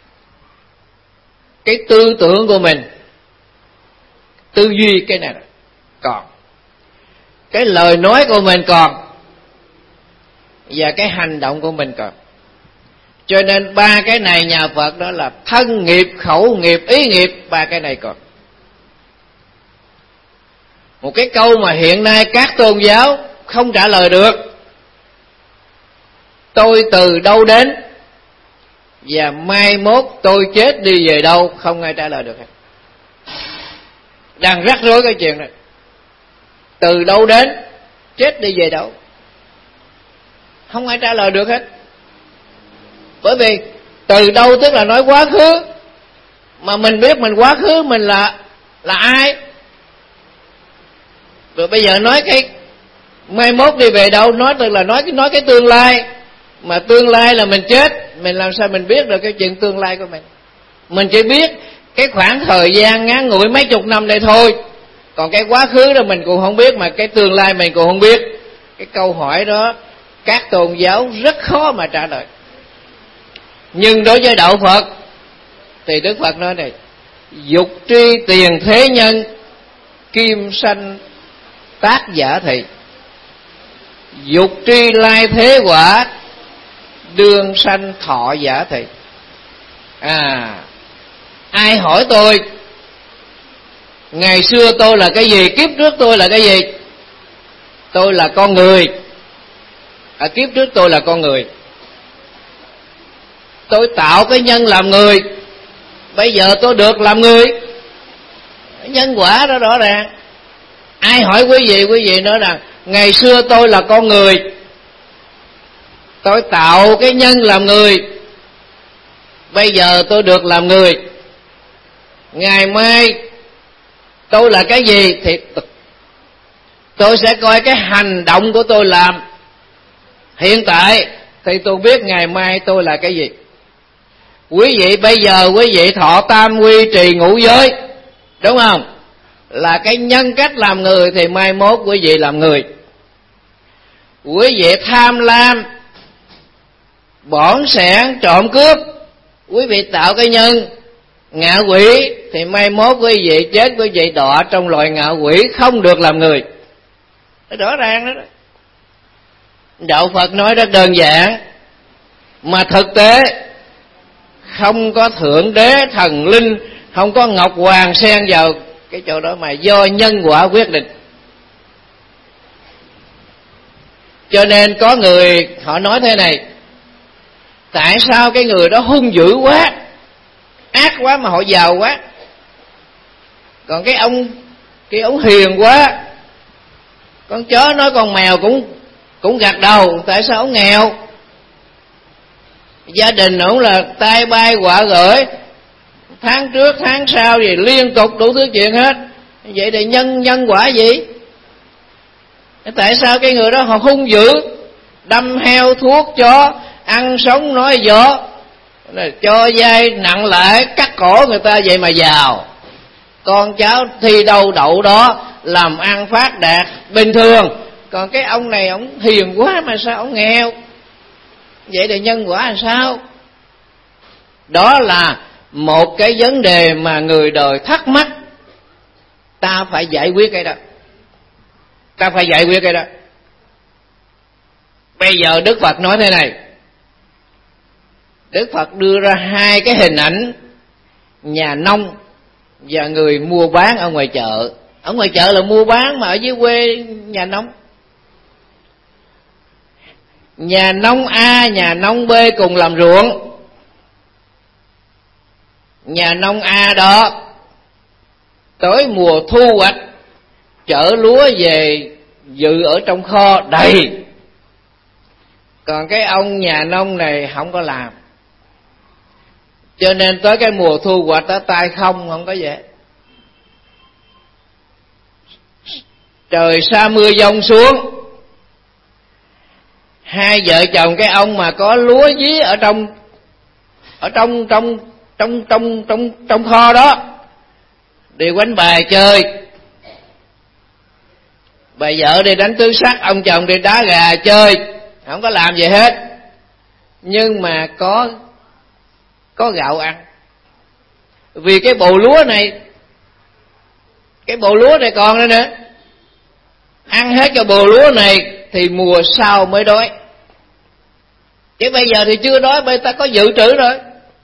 Cái tư tưởng của mình, tư duy cái này còn, cái lời nói của mình còn, và cái hành động của mình còn. Cho nên 3 cái này nhà Phật đó là thân nghiệp, khẩu nghiệp, ý nghiệp, 3 cái này còn. Một cái câu mà hiện nay các tôn giáo không trả lời được: tôi từ đâu đến và mai mốt tôi chết đi về đâu, không ai trả lời được hết. Đang rắc rối cái chuyện này. Từ đâu đến, chết đi về đâu, không ai trả lời được hết. Bởi vì từ đâu tức là nói quá khứ, mà mình biết mình quá khứ mình là ai. Rồi bây giờ nói cái mai mốt đi về đâu, nói tức là nói cái tương lai, mà tương lai là mình chết, mình làm sao mình biết được cái chuyện tương lai của mình. Mình chỉ biết cái khoảng thời gian ngắn ngủi mấy chục năm đây thôi, còn cái quá khứ đó mình cũng không biết, mà cái tương lai mình cũng không biết. Cái câu hỏi đó các tôn giáo rất khó mà trả lời. Nhưng đối với đạo Phật thì Đức Phật nói này: dục tri tiền thế nhân, kim sanh tác giả thị. Dục tri lai thế quả, đương sanh thọ giả thị. Ai hỏi tôi ngày xưa tôi là cái gì, kiếp trước tôi là cái gì? Tôi là con người. Kiếp trước tôi là con người. Tôi tạo cái nhân làm người, bây giờ tôi được làm người. Nhân quả đó rõ ràng. Ai hỏi quý vị nói rằng ngày xưa tôi là con người, tôi tạo cái nhân làm người, bây giờ tôi được làm người. Ngày mai tôi là cái gì thì tôi sẽ coi cái hành động của tôi làm. Hiện tại thì tôi biết ngày mai tôi là cái gì. Quý vị bây giờ quý vị thọ tam quy trì ngũ giới, đúng không? Là cái nhân cách làm người, thì mai mốt quý vị làm người. Quý vị tham lam, bỏng sẻn, trộm cướp, quý vị tạo cái nhân ngạ quỷ, thì mai mốt quý vị chết quý vị đọa trong loài ngạ quỷ, không được làm người. Rõ ràng đó. Đạo Phật nói rất đơn giản, mà thực tế không có thượng đế thần linh, không có ngọc hoàng xen vào cái chỗ đó, mà do nhân quả quyết định. Cho nên có người họ nói thế này: tại sao cái người đó hung dữ quá, ác quá mà họ giàu quá, còn cái ông hiền quá, con chó nói con mèo cũng gật đầu, tại sao ông nghèo? Gia đình ông là tai bay họa gởi, tháng trước tháng sau gì liên tục đủ thứ chuyện hết. Vậy thì nhân quả gì? Tại sao cái người đó họ hung dữ, đâm heo thuốc chó, ăn sống nói gió, cho vay nặng lãi, cắt cổ người ta, vậy mà giàu? Con cháu thi đâu đậu đó, làm ăn phát đạt bình thường. Còn cái ông này ông hiền quá mà sao ông nghèo? Vậy thì nhân quả là sao? Đó là một cái vấn đề mà người đời thắc mắc. Ta phải giải quyết cái đó. Bây giờ Đức Phật nói thế này. Đức Phật đưa ra hai cái hình ảnh nhà nông và người mua bán ở ngoài chợ. Ở ngoài chợ là mua bán, mà ở dưới quê nhà nông. Nhà nông A, nhà nông B cùng làm ruộng. Nhà nông A đó tới mùa thu hoạch, chở lúa về dự ở trong kho đầy. Còn cái ông nhà nông này không có làm, cho nên tới cái mùa thu hoạch đó tay không có về. Trời sa mưa giông xuống, hai vợ chồng cái ông mà có lúa dí ở trong kho đó đi quánh bài chơi. Bà vợ đi đánh tứ sắc, ông chồng đi đá gà chơi, không có làm gì hết. Nhưng mà có gạo ăn. Vì cái bộ lúa này còn nữa nữa, ăn hết cái bộ lúa này thì mùa sau mới đói. Chứ bây giờ thì chưa đói, bây ta có dự trữ rồi.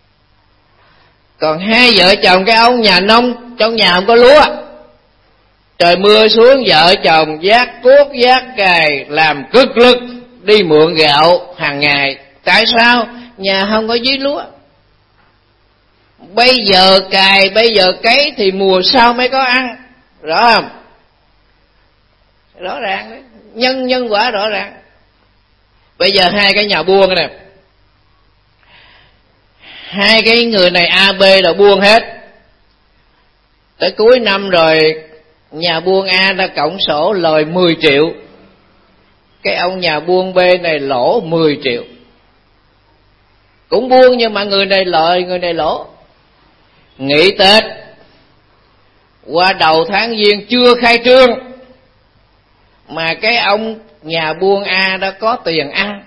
Còn hai vợ chồng cái ông nhà nông, trong nhà không có lúa, trời mưa xuống, vợ chồng vác cuốc vác cày làm cực lực đi mượn gạo hàng ngày. Tại sao? Nhà không có dí lúa. Bây giờ cày, bây giờ cấy thì mùa sau mới có ăn. Rõ không? Rõ ràng đấy. Nhân quả rõ ràng. Bây giờ hai cái nhà buôn này, hai cái người này A, B là buôn hết. Tới cuối năm rồi, nhà buôn A đã cộng sổ lời 10 triệu. Cái ông nhà buôn B này lỗ 10 triệu. Cũng buôn nhưng mà người này lợi, người này lỗ. Nghỉ Tết, qua đầu tháng Giêng chưa khai trương, mà cái ông nhà buôn A đã có tiền ăn,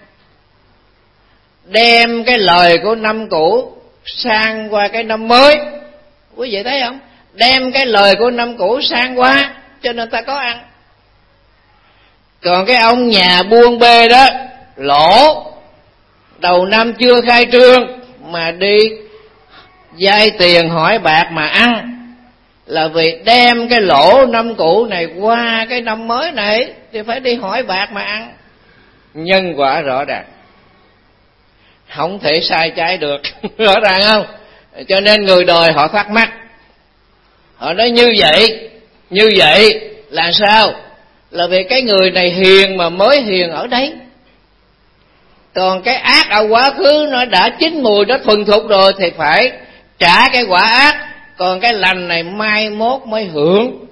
đem cái lời của năm cũ sang qua cái năm mới. Quý vị thấy không? Đem cái lời của năm cũ sang qua, cho nên ta có ăn. Còn cái ông nhà buôn B đó lỗ, đầu năm chưa khai trương mà đi vay tiền hỏi bạc mà ăn, là vì đem cái lỗ năm cũ này qua cái năm mới này thì phải đi hỏi bạc mà ăn. Nhân quả rõ ràng, không thể sai trái được. Rõ ràng không? Cho nên người đời họ thắc mắc, họ nói như vậy là sao? Là vì cái người này hiền mà mới hiền ở đấy, còn cái ác ở quá khứ nó đã chín mùi, nó thuần thục rồi thì phải trả cái quả ác, còn cái lành này mai mốt mới hưởng.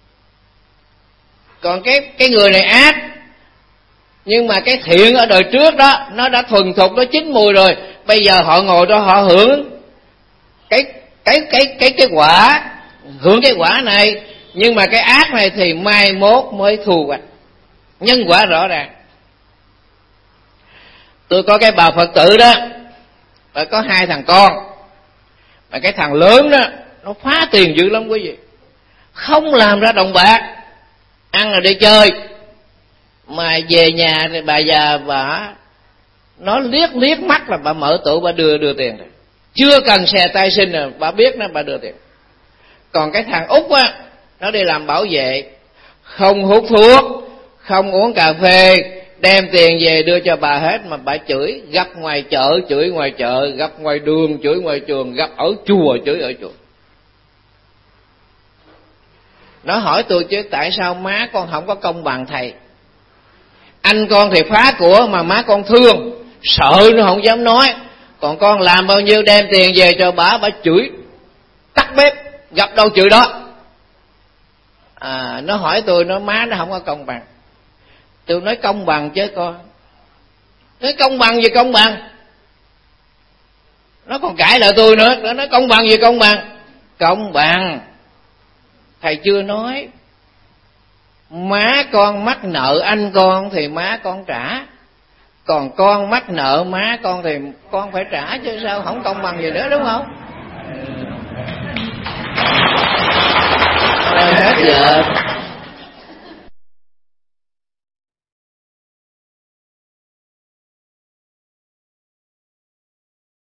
Còn cái người này ác, nhưng mà cái thiện ở đời trước đó nó đã thuần thục, nó chín mùi rồi, bây giờ họ ngồi đó họ hưởng cái quả, hưởng cái quả này, nhưng mà cái ác này thì mai mốt mới thu hoạch. Nhân quả rõ ràng. Tôi có cái bà Phật tử đó, và có 2 thằng con, mà cái thằng lớn đó nó phá tiền dữ lắm quý vị, không làm ra đồng bạc, ăn là đi chơi, mà về nhà thì bà già bà nó liếc mắt là bà mở tủ, bà đưa tiền rồi, chưa cần xè tay xin rồi bà biết nó, bà đưa tiền. Còn cái thằng út á, nó đi làm bảo vệ, không hút thuốc, không uống cà phê, đem tiền về đưa cho bà hết, mà bà chửi, gặp ngoài chợ chửi ngoài chợ, gặp ngoài đường chửi ngoài trường, gặp ở chùa chửi ở chùa. Nó hỏi tôi chứ tại sao má con không có công bằng thầy? Anh con thì phá của mà má con thương, sợ nó không dám nói, còn con làm bao nhiêu đem tiền về cho bà chửi tắt bếp, gặp đâu chửi đó. Nó hỏi tôi, nó má nó không có công bằng. Tôi nói công bằng chứ con. Nói công bằng gì công bằng? Nó còn cãi lại tôi nữa. Nó nói công bằng gì công bằng? Công bằng, thầy chưa nói. Má con mắc nợ anh con thì má con trả, còn con mắc nợ má con thì con phải trả chứ sao, không công bằng gì nữa, đúng không? Rồi hết giờ.